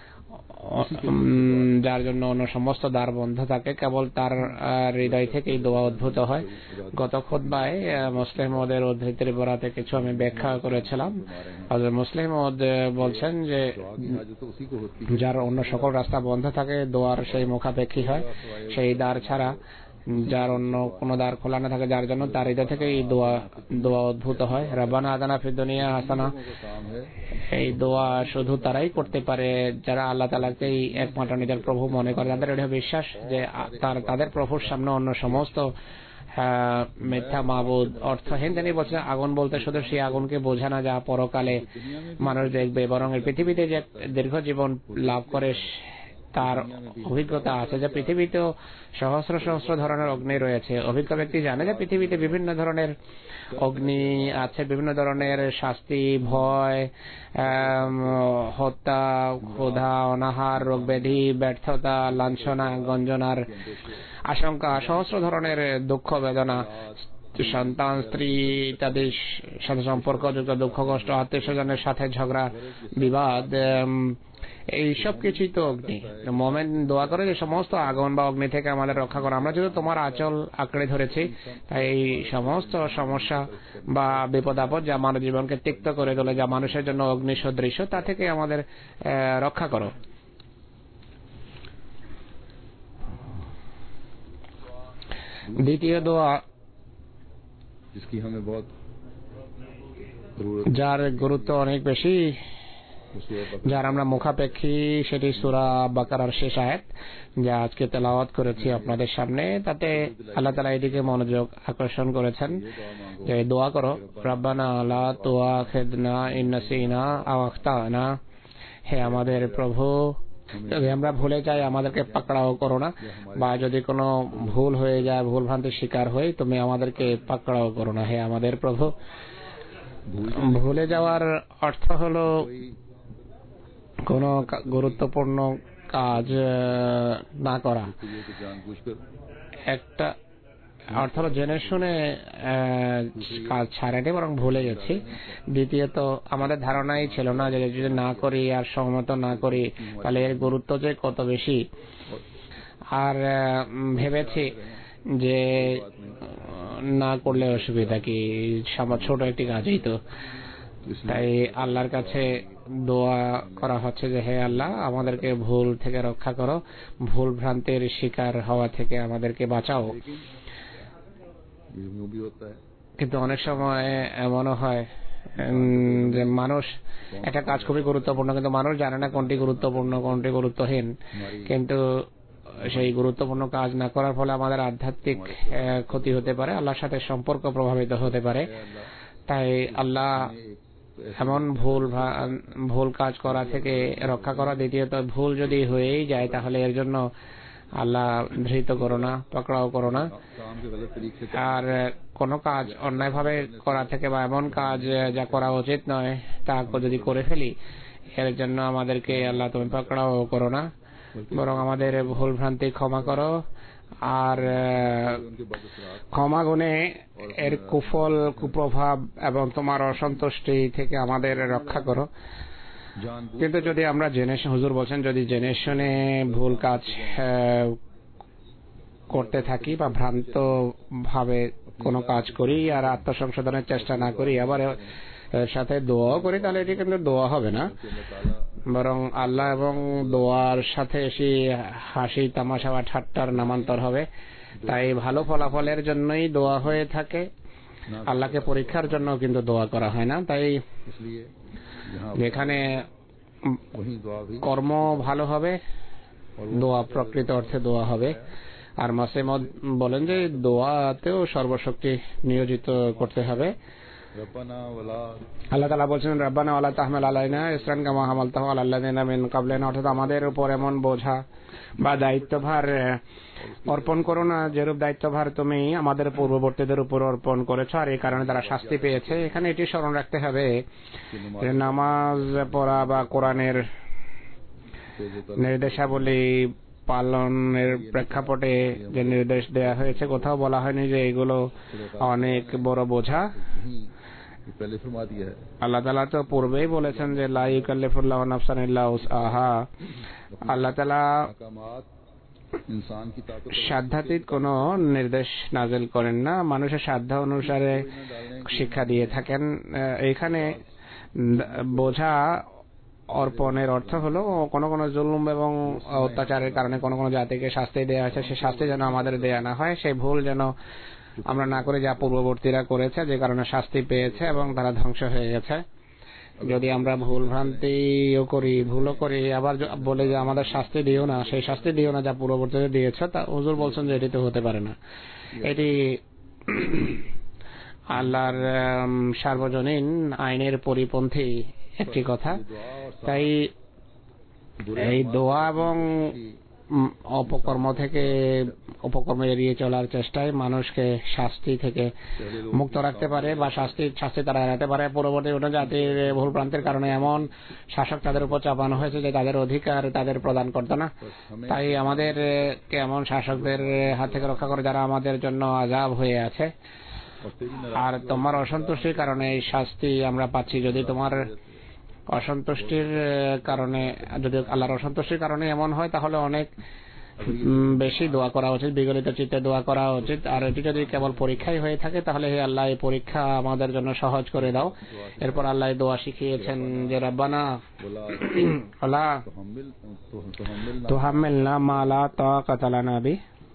যার জন্য অন্য সমস্ত দ্বার বন্ধ থাকে, কেবল তার হৃদয় থেকেই দোয়া উদ্ভূত হয়। গত খুতবায় মুসলিম মওউদের উদ্ধৃতির বরাতে কিছু আমি ব্যাখ্যা করেছিলাম। হযরত মুসলিম মওউদ বলছেন যে যার অন্য সকল রাস্তা বন্ধ থাকে দোয়ার সেই মুখাপেক্ষী হয়, সেই দ্বার ছাড়া যার অন্য কোন দ্বার খোলা না থাকে, যার জন্য তার হৃদয় থেকে এই দোয়া উদ্ভূত হয়। রব্বানা আতিনা ফিদ দুনিয়া হাসানা, এই দোয়া শুধু তারাই করতে পারে যারা আল্লাহ তাআলাকেই একমাত্র নিজের প্রভু মনে করে, তাদের এটা বিশ্বাস যে তাদের প্রভুর সামনে অন্য সমস্ত মিথ্যা মাবুদ অর্থহীন। তিনি বলছেন আগুন বলতে শুধু সেই আগুনকে বোঝা না যা পরকালে মানুষ দেখবে, বরং এর পৃথিবীতে যে দীর্ঘ জীবন লাভ করে তার অভিজ্ঞতা আছে যে পৃথিবীতেও সহস্র সহস্র ধরনের অগ্নি রয়েছে। অভিজ্ঞ ব্যক্তি জানে যে পৃথিবীতে বিভিন্ন ধরনের অগ্নি আছে, বিভিন্ন ধরনের শাস্তি, ভয়, হত্যা, ক্ষুধা, অনাহার, রোগ ব্যাধি, ব্যর্থতা, লাঞ্ছনা, গঞ্জনার আশঙ্কা, সহস্র ধরনের দুঃখ বেদনা, সন্তান, স্ত্রী ইত্যাদির সাথে সম্পর্কযুক্ত দুঃখ কষ্ট, আত্মীয় স্বজনের সাথে ঝগড়া বিবাদ, এই সব কিছুই তো অগ্নি। মোমেন দোয়া করে যে সমস্ত আগুন বা অগ্নি থেকে আমাদের রক্ষা করো। আমরা যেহেতু তোমার আঁচল আঁকড়ে ধরেছি, তাই এই সমস্ত সমস্যা বা বিপদ আপদ যা মানব জীবনকে তিক্ত করে তোলে, যা মানুষের জন্য অগ্নি সদৃশ, তা থেকে আমাদের রক্ষা করো। দ্বিতীয় দোয়া যার গুরুত্ব অনেক বেশি, যার আমরা মুখাপেক্ষী, সেটি সূরা বাকারার শেষ আয়াত যা আজকে তেলাওয়াত করেছি আপনাদের সামনে। তাতে আল্লাহ তাআলা এদিকে মনোযোগ আকর্ষণ করেছেন যে দোয়া করো রব্বানা লা তুআখিযনা ইন নাসিনা আও আখতানা, হে আমাদের প্রভু যদি আমরা ভুলে যাই আমাদেরকে পাকড়াও করো না, বা যদি কোনো ভুল হয়ে যায়, ভুল ভ্রান্তির শিকার হই, তুমি আমাদেরকে পাকড়াও করো না। হে আমাদের প্রভু, ভুলে যাওয়ার অর্থ হলো কোন গুরুত্বপূর্ণ কাজ না করা। একটা অর্থ হলো জেনে শুনে কাজ ছাড়েনি, বরং ভুলে গেছি। দ্বিতীয়ত আমাদের ধারণাই ছিল না যে যদি না করি আর সম্মত না করি তাহলে এর গুরুত্ব যে কত বেশি। আর ভেবেছি যে না করলে অসুবিধা কি, ছোট একটি কাজই তো। তাই আল্লাহর কাছে দোয়া করা হচ্ছে যে হে আল্লাহ, আমাদেরকে ভুল থেকে রক্ষা করো, ভুল ভ্রান্তির শিকার হওয়া থেকে আমাদেরকে বাঁচাও। কিন্তু অনেক সময় এমনও হয় যে মানুষ একটা কাজ খুবই গুরুত্বপূর্ণ, কিন্তু মানুষ জানে না কোনটি গুরুত্বপূর্ণ কোনটি গুরুত্বহীন। কিন্তু সেই গুরুত্বপূর্ণ কাজ না করার ফলে আমাদের আধ্যাত্মিক ক্ষতি হতে পারে, আল্লাহর সাথে সম্পর্ক প্রভাবিত হতে পারে। তাই আল্লাহ এমন ভুল কাজ করা থেকে রক্ষা করা। দ্বিতীয়ত ভুল যদি হয়েই যায় তাহলে এর জন্য আল্লাহ ধৃত করো না, পাকড়াও করো না। আর কোন কাজ অন্যায়ভাবে করা থেকে বা এমন কাজ যা করা উচিত নয় তা যদি করে ফেলি, এর জন্য আমাদেরকে আল্লাহ তুমি পাকড়াও করো না, বরং আমাদের ভুল ভ্রান্তি ক্ষমা করো। আর ক্ষমা গুণে এর কুফল, কুপ্রভাব এবং তোমার অসন্তুষ্টি থেকে আমাদের রক্ষা করো। কিন্তু যদি আমরা হুজুর বলছেন যদি জেনে শুনে ভুল কাজ করতে থাকি বা ভ্রান্ত ভাবে কোনো কাজ করি আর আত্মসংশোধনের চেষ্টা না করি, আবার সাথে দোয়াও করি, তাহলে এটি কিন্তু দোয়া হবে না, বরং আল্লাহ এবং দোয়ার সাথে সেই হাসি তামাশা বা ঠাট্টার নামান্তর হবে। তাই ভালো ফলাফলের জন্যই দোয়া হয়ে থাকে, আল্লাহকে পরীক্ষার জন্য কিন্তু দোয়া করা হয় না। তাই যেখানে কর্ম ভালো হবে দোয়া প্রকৃত অর্থে দোয়া হবে। আর মাসেমদ বলেন যে দোয়াতেও সর্বশক্তি নিয়োজিত করতে হবে। रब्बाना वला আল্লাহ তাআলা বলছেন রব্বানা ওয়ালা তাহমিল আলাইনা ইসরান কামা হামালতাহু আলাল্লাযিনা মিন ক্বাবলিনা, অর্থাৎ আমাদের উপর এমন বোঝা বা দায়িত্বভার অর্পণ করো না যেরূপ দায়িত্বভার তুমি আমাদের পূর্ববর্তীদের উপর অর্পণ করেছো আর এই কারণে তারা শাস্তি পেয়েছে। এখানে এটি স্মরণ রাখতে হবে যে নামাজ পড়া বা কোরআনের নির্দেশাবলী পালনের প্রেক্ষাপটে যে নির্দেশ দেয়া হয়েছে কোথাও বলা হয়নি যে এগুলো অনেক বড় বোঝা। पहले फरमा दिया है। আল্লাহ তাআলা তো পূর্বেই বলেছেন যে লা ইউকাল্লিফুল্লাহু নাফসান ইল্লা উসআহা। আল্লাহ তাআলা इंसान की ताकत সাধ্যাতীত কোনো নির্দেশ নাযিল করেন না, মানুষের সাধ্য অনুসারে শিক্ষা দিয়ে থাকেন। এখানে বোঝা অর্পণের অর্থ হলো কোন কোন জুলুম এবং অত্যাচারের কারণে কোন কোন জাতিকে শাস্তি দেওয়া হয়েছে, সে শাস্তি যেন আমাদের দেয়া না হয়, সেই ভুল যেন আমরা না করে যা পূর্ববর্তীরা করেছে যে কারণে শাস্তি পেয়েছে এবং তারা ধ্বংস হয়ে গেছে। যদি আমরা ভুল ভ্রান্তিও করি, ভুলও করি, আবার বলে যে আমাদের শাস্তি দিও না, সেই শাস্তি দিও না যা পূর্ববর্তীরা দিয়েছে, তা হুজুর বলছেন যে এটি তো হতে পারে না। এটি আল্লাহর সার্বজনীন আইনের পরিপন্থী একটি কথা। তাই এই দোয়া এবং অপকর্ম থেকে অপকর্ম এড়িয়ে চলার চেষ্টায় মানুষকে শাস্তি থেকে মুক্ত রাখতে পারে বা শাস্তি তারা এড়াতে পারে। পূর্ববর্তী কোনো জাতির ভুল ভ্রান্তির কারণে এমন শাসক তাদের উপর চাপানো হয়েছে যে তাদের অধিকার তাদের প্রদান করতো না। তাই আমাদের এমন শাসকদের হাত থেকে রক্ষা করে যারা আমাদের জন্য আযাব হয়ে আছে। আর তোমার অসন্তুষ্টির কারণে এই শাস্তি আমরা পাচ্ছি। যদি তোমার অসন্তুষ্টির কারণে, যদি আল্লাহর অসন্তুষ্টির কারণে এমন হয় তাহলে অনেক বেশি দোয়া করা উচিত, বিগলিত চিত্তে দোয়া করা উচিত। আর এটি যদি কেবল পরীক্ষাই হয়ে থাকে তাহলে হে আল্লাহ এই পরীক্ষা আমাদের জন্য সহজ করে দাও। এরপর আল্লাহ দোয়া শিখিয়েছেন যে রব্বানা ওয়ালা তুহাম্মিলনা মা লা তাকাতা লানা বিহি।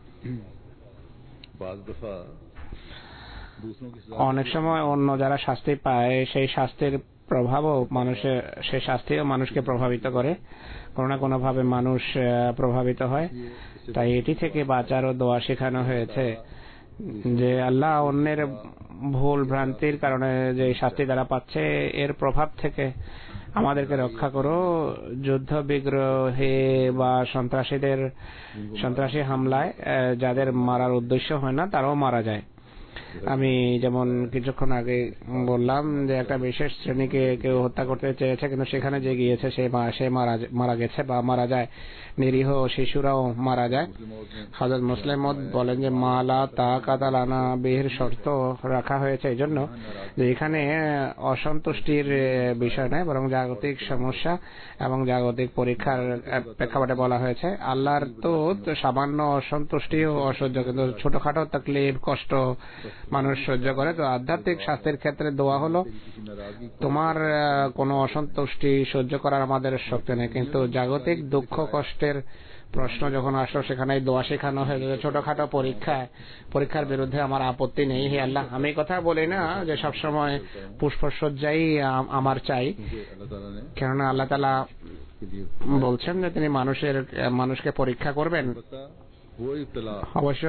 অনেক সময় অন্য যারা শাস্তি পায় সেই শাস্তির প্রভাবও সেই শাস্তিও মানুষকে প্রভাবিত করে, কোনো না কোনো ভাবে মানুষ প্রভাবিত হয়। তাই এটি থেকে বাঁচারও দোয়া শেখানো হয়েছে যে আল্লাহ অন্যের ভুল ভ্রান্তির কারণে যে শাস্তি দ্বারা পাচ্ছে এর প্রভাব থেকে আমাদেরকে রক্ষা করো। যুদ্ধ বিগ্রহে বা সন্ত্রাসী হামলায় যাদের মারার উদ্দেশ্য হয় না তারাও মারা যায়। আমি যেমন কিছুক্ষণ আগে বললাম যে একটা বিশেষ শ্রেণীকে কেউ হত্যা করতে চেয়েছে কিন্তু সেখানে যে গিয়েছে সে মারা গেছে বা মারা যায়, নিরীহ শিশুরাও মারা যায়। হযরত মুসলিম বলেন যে মা লা তাকাতা লানা বিহির শর্ত রাখা হয়েছে এই জন্য যে এখানে অসন্তুষ্টির বিষয় নয়, বরং জাগতিক সমস্যা এবং জাগতিক পরীক্ষার প্রেক্ষাপটে বলা হয়েছে। আল্লাহর তো সামান্য অসন্তুষ্টিও অসহ্য, কিন্তু ছোটখাটো তাকলিফ কষ্ট মানুষ সহ্য করে। তো আধ্যাত্মিক শাস্তির ক্ষেত্রে দোয়া হলো তোমার কোনো অসন্তুষ্টি সহ্য করার আমাদের শক্তি নেই, কিন্তু জাগতিক দুঃখ কষ্টের প্রশ্ন যখন আসলো সেখানে দোয়া শেখানো হয়েছে। ছোটখাটো পরীক্ষার বিরুদ্ধে আমার আপত্তি নেই, হে আল্লাহ আমি কথা বলি না যে সবসময় পুষ্পসজ্জাই আমার চাই, কেননা আল্লাহ তাআলা বলছেন যে তিনি মানুষকে পরীক্ষা করবেন। অবশ্য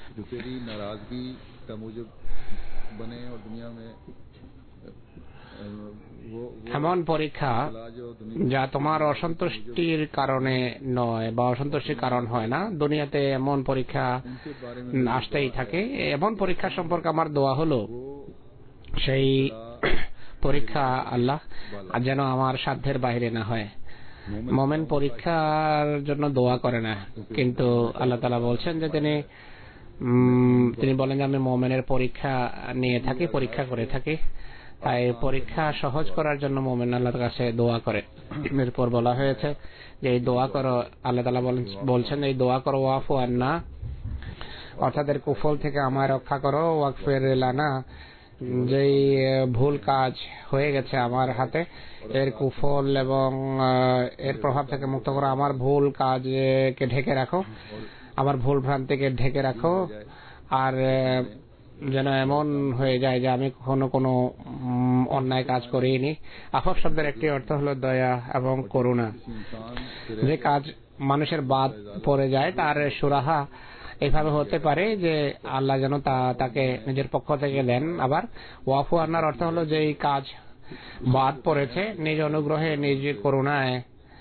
এমন পরীক্ষা যা তোমার অসন্তুষ্টির কারণে নয় বা অসন্তুষ্টির কারণ হয় না, দুনিয়াতে এমন পরীক্ষা আসতেই থাকে। এমন পরীক্ষা সম্পর্কে আমার দোয়া হলো সেই পরীক্ষা আল্লাহ যেন আমার সাধ্যের বাইরে না হয়। মোমেন পরীক্ষার জন্য দোয়া করে না, কিন্তু আল্লাহ তাআলা বলছেন যে তিনি বলেন যে আমি মোমেনের পরীক্ষা নিয়ে থাকি, পরীক্ষা করে থাকি। তাই পরীক্ষা সহজ করার জন্য মোমেন আল্লাহর কাছে দোয়া করে। এরপর বলা হয়েছে যে এই দোয়া করো, আল্লাহ তাআলা বলছেন এই দোয়া করো ওয়াফু আন্না, অর্থাৎ এর কুফল থেকে আমায় রক্ষা করো, ওয়াগফির লানা, যেই ভুল কাজ হয়ে গেছে আমার হাতে এর কুফল এবং এর প্রভাব থেকে মুক্ত করো, আমার ভুল কাজকে ঢেকে রাখো, আমার ভুল ভ্রান্তিকে ঢেকে রাখো। আর যেন এমন হয়ে যায় যে আমি কখনো কোনো অন্যায় কাজ করিনি। আফাফ শব্দের একটি অর্থ হলো দয়া এবং করুণা। যে কাজ মানুষের বাদ পড়ে যায় তার সুরাহা এইভাবে হতে পারে যে আল্লাহ যেন তাকে নিজের পক্ষ থেকে দেন। আবার ওয়াফু আন্নার অর্থ হলো যে এই কাজ বাদ পড়েছে, নিজ অনুগ্রহে নিজ করুণায়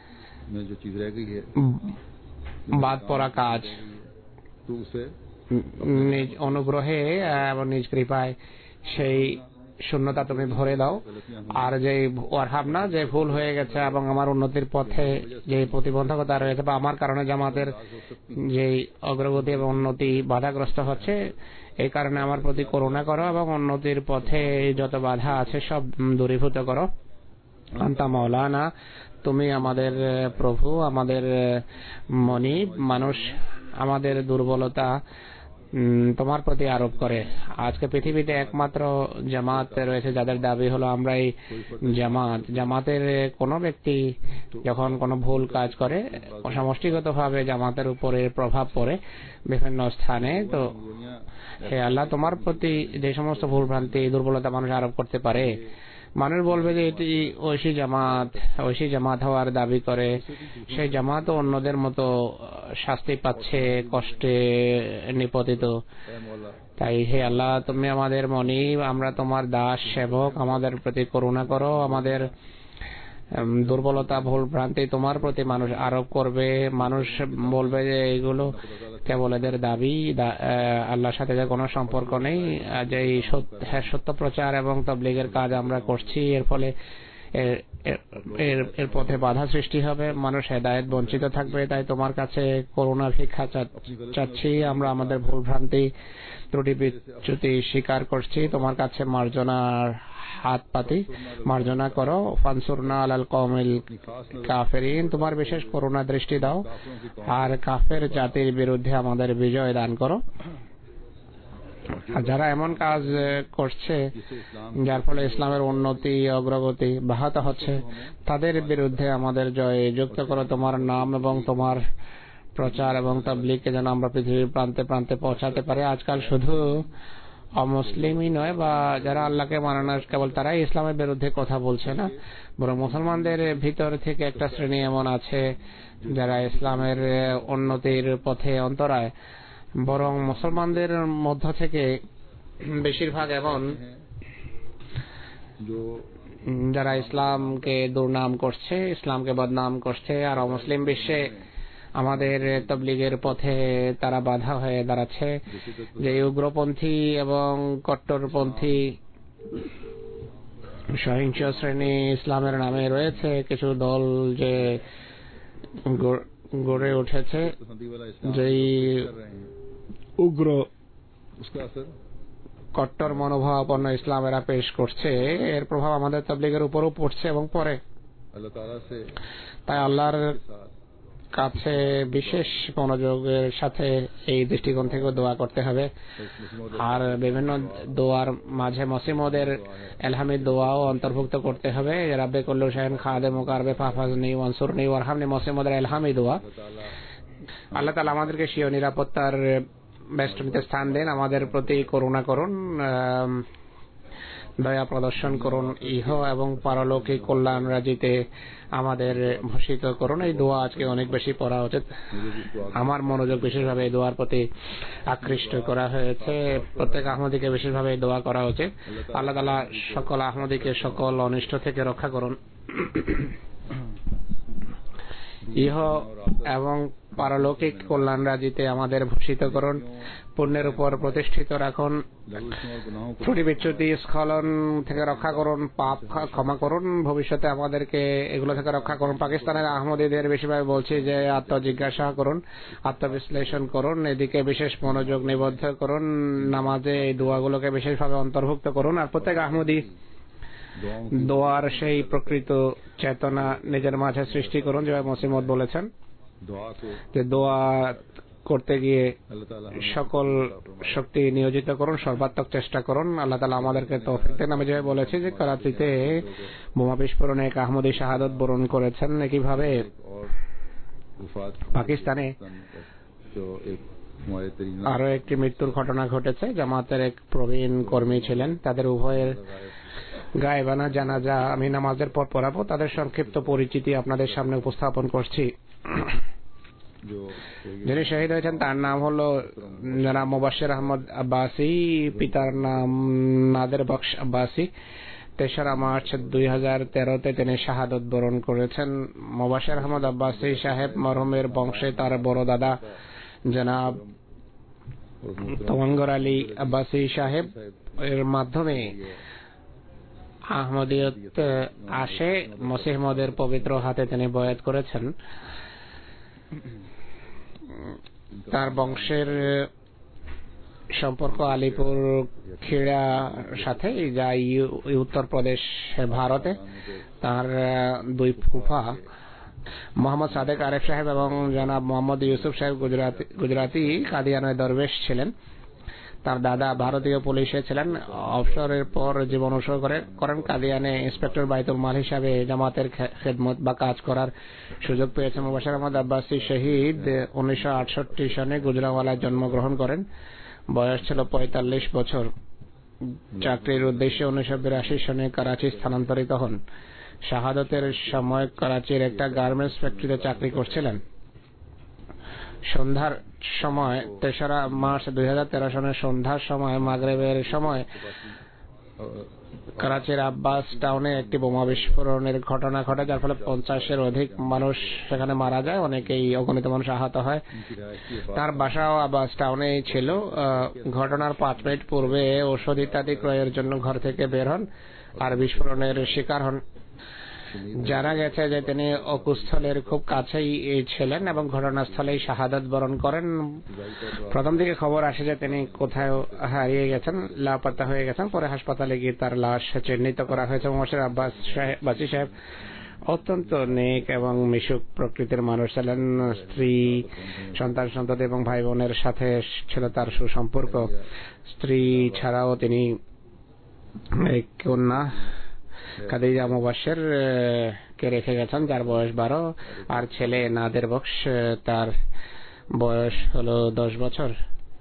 বাদ পড়া কাজ, নিজ অনুগ্রহে এবং নিজ কৃপায় সেই শূন্যতা তুমি ভরে দাও। আর যে ওয়ারহামনা, যে ভুল হয়ে গেছে এবং আমার উন্নতির পথে যে প্রতিবন্ধকতা রয়েছে বা আমার কারণে জামাতের যে অগ্রগতি এবং উন্নতি বাধাগ্রস্ত হচ্ছে, এই কারণে আমার প্রতি করুণা করো এবং উন্নতির পথে যত বাধা আছে সব দূরীভূত করো। আন্তা মাওলানা, তুমি আমাদের প্রভু, আমাদের মনিব। মানুষ আমাদের দুর্বলতা তোমার প্রতি আরোপ করে। আজকে পৃথিবীতে একমাত্র জামাত রয়েছে যাদের দাবি হলো আমরা এই জামাতের কোন ব্যক্তি যখন কোনো ভুল কাজ করে সমষ্টিগতভাবে জামাতের উপরে প্রভাব পড়ে বিভিন্ন স্থানে। তো হে আল্লাহ, তোমার প্রতি যে সমস্ত ভুল ভ্রান্তি দুর্বলতা মানুষ আরোপ করতে পারে, মানুষ বলবে যে এটি ঐশী জামাত হওয়ার দাবি করে, সেই জামাত অন্যদের মতো শাস্তি পাচ্ছে, কষ্টে নিপতিত। তাই হে আল্লাহ, তুমি আমাদের মনিব, আমরা তোমার দাস সেবক, আমাদের প্রতি করুণা করো। আমাদের দুর্বলতা ভুল ভ্রান্তি তোমার প্রতি মানুষ আরোপ করবে, মানুষ বলবে যে এইগুলো কেবল এদের দাবি, আল্লাহর সাথে কোনো সম্পর্ক নেই। যে সত্য প্রচার এবং তাবলীগের কাজ আমরা করছি, এর ফলে এর পথে বাধা সৃষ্টি হবে, মানুষ হেদায়েত বঞ্চিত থাকবে। তাই তোমার কাছে করুণা ভিক্ষা চাচ্ছি, আমরা আমাদের ভুল ভ্রান্তি ত্রুটি বিচ্যুতি স্বীকার করছি, তোমার কাছে মার্জনার হাত পাতি, মার্জনা করো। ফানসুরনা আলাল কওমিল কাফিরিন, তোমার বিশেষ করুণা দৃষ্টি দাও আর কাফের জাতির বিরুদ্ধে আমাদের বিজয় দান করো। যারা এমন কাজ করছে যার ফলে ইসলামের উন্নতি অগ্রগতি ব্যাহত হচ্ছে, তাদের বিরুদ্ধে আমাদের জয় যুক্ত করো। তোমার নাম এবং তোমার প্রচার এবং তাবলীগকে যেন আমরা পৃথিবীর প্রান্তে প্রান্তে পৌঁছাতে পারি। আজকাল শুধু অমুসলিমই নয় বা যারা আল্লাহকে মানে না কেবল তারাই ইসলামের বিরুদ্ধে কথা বলছে না, বরং মুসলমানদের ভিতর থেকে একটা শ্রেণী এমন আছে যারা ইসলামের উন্নতির পথে অন্তরায়। বরং মুসলমানদের মধ্য থেকে বেশিরভাগ এমন যারা ইসলামকে দুর্নাম করছে, ইসলামকে বদনাম করছে, আর অমুসলিম বিশ্বে আমাদের তাবলীগের পথে তারা বাধা হয়ে দাঁড়াচ্ছে। যে উগ্রপন্থী এবং কট্টরপন্থী সহিংস শ্রেণী ইসলামের নামে রয়েছে, কিছু দল যে গড়ে উঠেছে, যেই উগ্র কট্টর মনোভাবাপন্ন ইসলাম এরা পেশ করছে, এর প্রভাব আমাদের তাবলীগের উপরও পড়ছে এবং পরে। তাই আল্লাহর কাছে বিশেষ মনোযোগের সাথে এই দৃষ্টিকোণ থেকে দোয়া করতে হবে। আর বিভিন্ন দোয়ার মাঝে মসিমদের এলহামি দোয়াও অন্তর্ভুক্ত করতে হবে। রাব্বে কুল্লু শাইইন খাদেমু কারবে ফাহফাজনি ওয়ানসুরনি ওয়ারহামনি, মসিমদের এলহামি দোয়া। আল্লাহ তাআলা আমাদেরকে স্বীয় নিরাপত্তার বেষ্টনীতে স্থান দেন, আমাদের প্রতি করুণা করুন, দয়া প্রদর্শন করুন, ইহ এবং পারলৌকিক কল্যাণ রাজিতে আমাদের ভূষিত করুন। এই দোয়া আজকে অনেক বেশি পড়া উচিত। আমার মনোযোগ বিশেষভাবে এই দোয়ার প্রতি আকৃষ্ট করা হয়েছে। প্রত্যেক আহমদীকে বিশেষভাবে এই দোয়া করা উচিত। আল্লাহ তাআলা সকল আহমদীকে সকল অনিষ্ট থেকে রক্ষা করুন, ইহ এবং পারলৌকিক কল্যাণ রাজিতে আমাদের ভূষিত করুন, পুণ্যের উপর প্রতিষ্ঠিত রাখুন, ত্রুটি বিচ্যুতি স্খলন থেকে রক্ষা করুন, পাপ ক্ষমা করুন, ভবিষ্যতে আমাদেরকে এগুলো থেকে রক্ষা করুন। পাকিস্তানের আহমদীদের বেশিরভাগ বলছি যে আত্মজিজ্ঞাসা করুন, আত্মবিশ্লেষণ করুন, এদিকে বিশেষ মনোযোগ নিবদ্ধ করুন, নামাজে এই দোয়াগুলোকে বিশেষভাবে অন্তর্ভুক্ত করুন। আর প্রত্যেক আহমদী দোয়ার সেই প্রকৃত চেতনা নিজের মাঝে সৃষ্টি করুন, যেভাবে মসিমত বলেছেন যে দোয়া করতে গিয়ে সকল শক্তি নিয়োজিত করুন, সর্বাত্মক চেষ্টা করুন। আল্লাহ তাআলা আমাদেরকে তৌফিক দেন। আমি যেভাবে বলেছি যে করাচিতে বোমা বিস্ফোরণে এক আহমদী শাহাদত বরণ করেছেন, একইভাবে পাকিস্তানে আরো একটি মৃত্যুর ঘটনা ঘটেছে। জামাতের এক প্রবীণ কর্মী ছিলেন, তাদের উভয়ের গায়েবানা জানাজা আমি নামাজের পর পড়াবো। তাদের সংক্ষিপ্ত পরিচিতি আপনাদের সামনে উপস্থাপন করছি। যিনি শহীদ হয়েছেন তার নাম হলো জনাব মুবাশশির আহমদ আব্বাসী, পিতার নাম নাদের বখশ আব্বাসী। 3রা মার্চ 2013-তে তিনি শাহাদত বরণ করেছেন। মুবাশশির আহমদ আব্বাসী সাহেব মরহুমের বংশে তার বড় দাদা জনাব তওয়াঙ্গর আলী আব্বাসী সাহেব এর মাধ্যমে আহমদিয়ত আসে। মসিহ মদের পবিত্র হাতে তিনি বয়াত করেছেন। তার বংশের সম্পর্ক আলিপুর খিড়া সাথে, যা উত্তরপ্রদেশ ভারতে। তার 2 ফুফা মোহাম্মদ সাদেক আরেফ সাহেব এবং জনাব মোহাম্মদ ইউসুফ সাহেব গুজরাতি কাদিয়ানের দরবেশ ছিলেন। তার দাদা ভারতীয় পুলিশে ছিলেন। অবসরের পর জীবন উৎসর্গ করেন। কাদিয়ানে ইন্সপেক্টর বাইতুল মাল হিসাবে জামাতের খেদমত বা কাজ করার সুযোগ পেয়েছেন। মুবাশশির আহমদ আব্বাসী শহীদ 1968 সনে গুজরাওয়ালায় জন্মগ্রহণ করেন। বয়স ছিল 45 বছর। চাকরির উদ্দেশ্যে 1982 সনে করাচি স্থানান্তরিত হন। শাহাদতের সময় করাচির একটা গার্মেন্টস ফ্যাক্টরিতে চাকরি করছিলেন। সন্ধ্যার সময় 3রা মার্চ 2013 সনের সন্ধ্যার সময় মাগরিবের সময় করাচির আব্বাস টাউনে একটি বোমা বিস্ফোরণের ঘটনা ঘটে, যার ফলে 50-এর অধিক মানুষ সেখানে মারা যায়, অনেকেই অগণিত মানুষ আহত হয়। তার বাসাও আব্বাস টাউনেই ছিল। ঘটনার 5 মিনিট পূর্বে ঔষধ ইত্যাদি ক্রয়ের জন্য ঘর থেকে বের হন আর বিস্ফোরণের শিকার হন। জানা গেছে যে তিনি অকুস্থলের খুব কাছেই ছিলেন এবং ঘটনাস্থলেই শাহাদাত বরণ করেন। প্রথম দিকে খবর আসে যে তিনি কোথায় হারিয়ে গেছেন, লাপাত্তা হয়ে গেছেন। পরে হাসপাতালে গিয়ে তার লাশ চিহ্নিত করা হয়েছে। মুবাশশির আব্বাসী সাহেব অত্যন্ত নেক এবং মিশুক প্রকৃতির মানুষ ছিলেন। স্ত্রী, সন্তান-সন্ততি এবং ভাই বোনের সাথে ছিল তার সুসম্পর্ক। স্ত্রী ছাড়াও তিনি এক কন্যা খাদিজা মুবাশশির কে রেখে গেছেন, যার বয়স 12, আর ছেলে নাদের বখশ, তার বয়স হলো 10 বছর।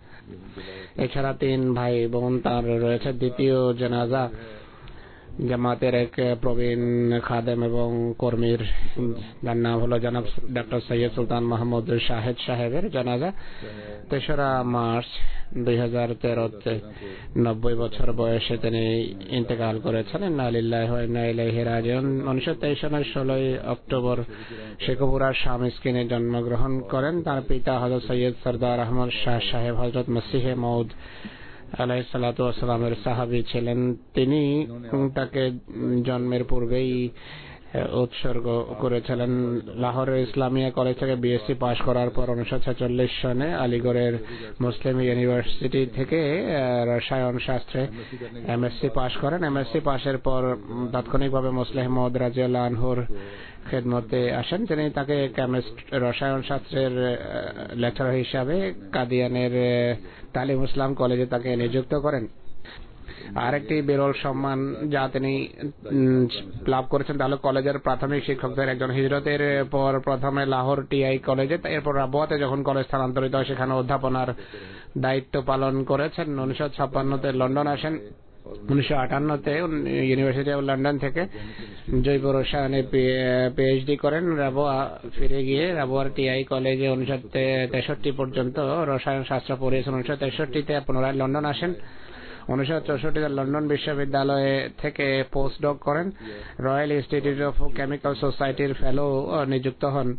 এছাড়া 3 ভাই বোন তার রয়েছে। দ্বিতীয় জানাজা জামাতের এক প্রবীণ খাদেম এবং কর্মীর, যার নাম হলো জনাব ডক্টর সৈয়দ সুলতান মাহমুদ শাহেদ সাহেবের জানাজা 3রা মার্চ 2013-তে 90 বছর বয়সে তিনি ইন্তেকাল করেছেন। ইন্না লিল্লাহি ওয়া ইন্না ইলাইহি রাজিউন। 1923 সনের 16 অক্টোবর শেখপুরার শাহ মিসকিনে জন্মগ্রহণ করেন। তার পিতা হযরত সৈয়দ সরদার আহমদ শাহ সাহেব হযরত মসিহে মউদ আলাইহিস সালাতু ওয়াস সালামের সাহাবী ছিলেন। তিনি তাকে জন্মের পূর্বেই উৎসর্গ করেছিলেন। লাহোরের ইসলামিয়া কলেজ থেকে বিএসসি পাশ করার পর 1946 সনে আলিগড়ের মুসলিম ইউনিভার্সিটি থেকে রসায়ন শাস্ত্রে এমএসসি পাশ করেন। এমএসসি পাশের পর তাৎক্ষণিকভাবে মুসলিহ মউদ রাদিয়াল্লাহু আনহুর খেদমতে আসেন। তিনি তাকে রসায়ন শাস্ত্রের লেকচারার হিসাবে কাদিয়ানের তালিম ইসলাম কলেজে তাকে নিযুক্ত করেন। আরেকটি বিরল সম্মান যা তিনি লাভ করেছেন তা হল কলেজের প্রাথমিক শিক্ষকদের একজন। হিজরতের পর প্রথমে লাহোর টিআই কলেজে, এরপর রাবুয়াতে যখন কলেজ স্থানান্তরিত হয় সেখানে অধ্যাপনার দায়িত্ব পালন করেছেন। 1956-তে লন্ডন আসেন। 1958-তে ইউনিভার্সিটি অব লন্ডন থেকে জৈব রসায়নে পিএইচডি করেন। রাবুয়া ফিরে গিয়ে রাবুয়ার টিআই কলেজে 1963 পর্যন্ত রসায়ন শাস্ত্র পড়িয়েছেন। 1963-তে পুনরায় লন্ডন আসেন। 1964-তে লন্ডন বিশ্ববিদ্যালয়ে থেকে পোস্ট ডক করেন। রয়্যাল ইনস্টিটিউট অফ কেমিক্যাল সোসাইটির ফেলো নিযুক্ত হন।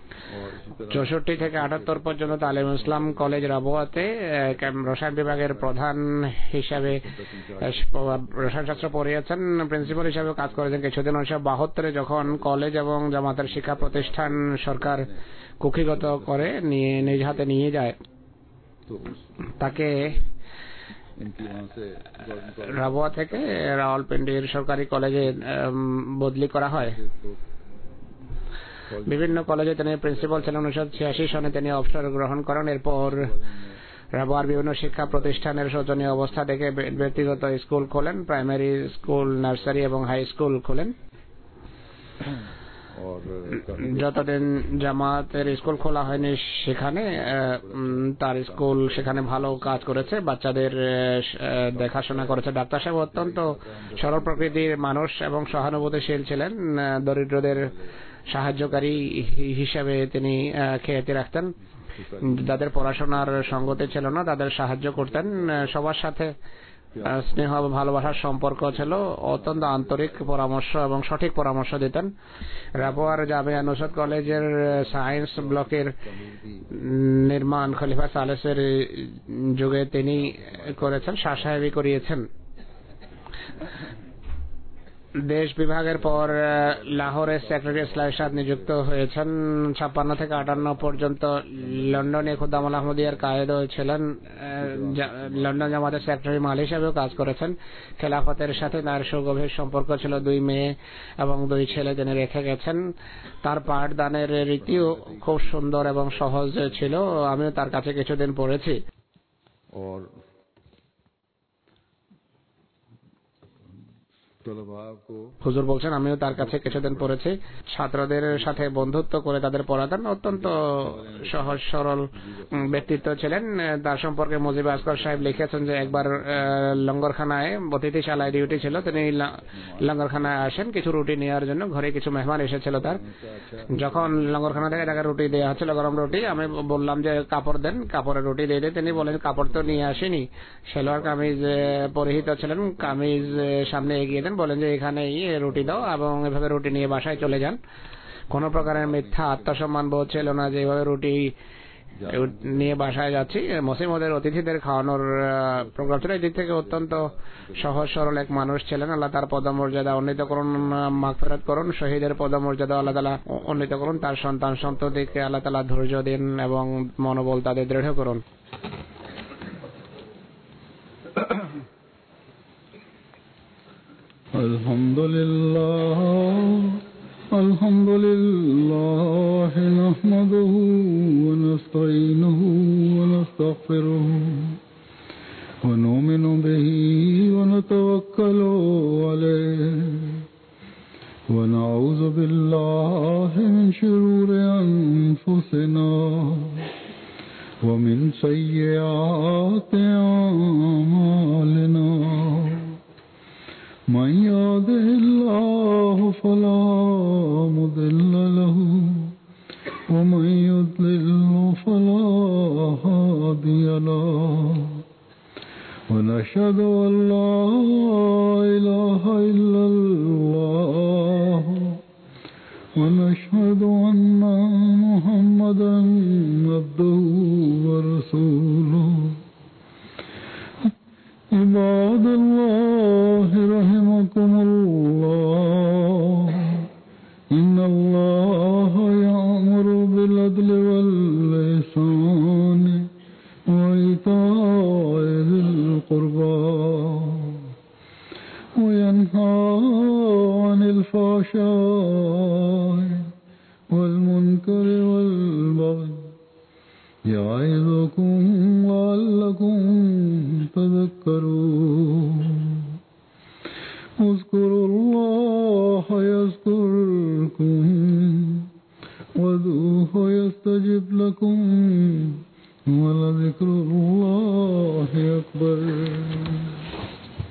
64 থেকে 78 পর্যন্ত তালিম ইসলাম কলেজ রাবুয়াতে রসায়ন বিভাগের প্রধান হিসাবে রসায়ন শাস্ত্র পড়িয়েছেন। প্রিন্সিপাল হিসাবে কাজ করেছেন কিছুদিন। 1972-এ যখন কলেজ এবং জামাতের শিক্ষা প্রতিষ্ঠান সরকার কুক্ষিগত করে নিজ হাতে নিয়ে যায়, তাকে রাবুয়া থেকে রাওয়ালপিন্ডির সরকারি কলেজে বদলি করা হয়। বিভিন্ন কলেজে তিনি প্রিন্সিপাল ছিলেন। 1986 সনে তিনি অবসর গ্রহণ করেন। এরপর রাবুয়ার বিভিন্ন শিক্ষা প্রতিষ্ঠানের শোচনীয় অবস্থা দেখে ব্যক্তিগত স্কুল খোলেন। প্রাইমারি স্কুল, নার্সারি এবং হাই স্কুল খোলেন। যতদিন জামাতের স্কুল খোলা হয়নি সেখানে তার স্কুল সেখানে ভালো কাজ করেছে, বাচ্চাদের দেখাশোনা করেছে। ডাক্তার সাহেব অত্যন্ত সরল প্রকৃতির মানুষ এবং সহানুভূতিশীল ছিলেন। দরিদ্রদের সাহায্যকারী হিসাবে তিনি খ্যাতি রাখতেন। যাদের পড়াশোনার সঙ্গতি ছিল না তাদের সাহায্য করতেন। সবার সাথে স্নেহ এবং ভালোবাসার সম্পর্ক ছিল। অত্যন্ত আন্তরিক পরামর্শ এবং সঠিক পরামর্শ দিতেন। রাবোয়ার জামিয়া নুসরাত কলেজের সায়েন্স ব্লকের নির্মাণ খলিফা সালেসের যুগে তিনি করেছেন, শাহ সাহেবই করিয়েছেন। দেশ বিভাগের পর লাহোরের সেক্রেটারি ইসলামী সাহেব নিযুক্ত হয়েছেন। 56 থেকে 58 পর্যন্ত লন্ডনে খুদ্দামুল আহমদিয়ার কায়েদ ছিলেন। লন্ডন জামাতের সেক্রেটারি মালি হিসেবেও কাজ করেছেন। খেলাফতের সাথে তার সুগভীর সম্পর্ক ছিল। 2 মেয়ে এবং 2 ছেলে তিনি রেখে গেছেন। তার পাঠদানের রীতিও খুব সুন্দর এবং সহজ ছিল। আমিও তার কাছে কিছুদিন পড়েছি। হুজুর বলছেন আমিও তার কাছে কিছুদিন পড়েছি। ছাত্রদের সাথে বন্ধুত্ব করে তাদের পড়াতেন। অত্যন্ত সহজ সরল ব্যক্তিত্ব ছিলেন। তার সম্পর্কে মুজিব আসগর সাহেব লিখেছেন যে একবার লঙ্গরখানায় অতিথিশালায় ডিউটি ছিল, তিনি লঙ্গরখানায় আসেন কিছু রুটি নেওয়ার জন্য। ঘরে কিছু মেহমান এসেছিল তার। যখন লঙ্গরখানা থেকে তাকে রুটি দেওয়া হচ্ছিল, গরম রুটি, আমি বললাম যে কাপড় দেন, কাপড়ে রুটি দিয়ে দিয়ে। তিনি বলেন কাপড় তো নিয়ে আসেনি। সেলোয়ার কামিজ পরিহিত ছিলেন, কামিজ সামনে এগিয়ে দেন, বলেন যে এখানেই রুটি দাও এবং এভাবে রুটি নিয়ে বাসায় চলে যান। কোন প্রকারের মিথ্যা আত্মসম্মান বোধ ছিল না যে এভাবে রুটি নিয়ে বাসায় যাচ্ছি। মুসলিমদের অতিথিদের খাওয়ানোর প্রোগ্রাম ছিল। এই দিক থেকে অত্যন্ত সহজ সরল এক মানুষ ছিলেন। আল্লাহ তার পদমর্যাদা উন্নীত করুন, মাগফিরাত করুন। শহীদের পদমর্যাদা আল্লাহ তাআলা উন্নীত করুন। তার সন্তান সন্ততিকে আল্লাহ তাআলা ধৈর্য দিন এবং মনোবল তাদের দৃঢ় করুন। الحمد لله نحمده ونستعينه ونستغفره ونؤمن به ونتوكل عليه ونعوذ بالله من شرور أنفسنا ومن سيئات أعمالنا من يهده الله فلا مضل له ومن يضلل فلا هادي له ونشهد أن لا إله إلا الله ونشهد أن محمدا عبده ورسوله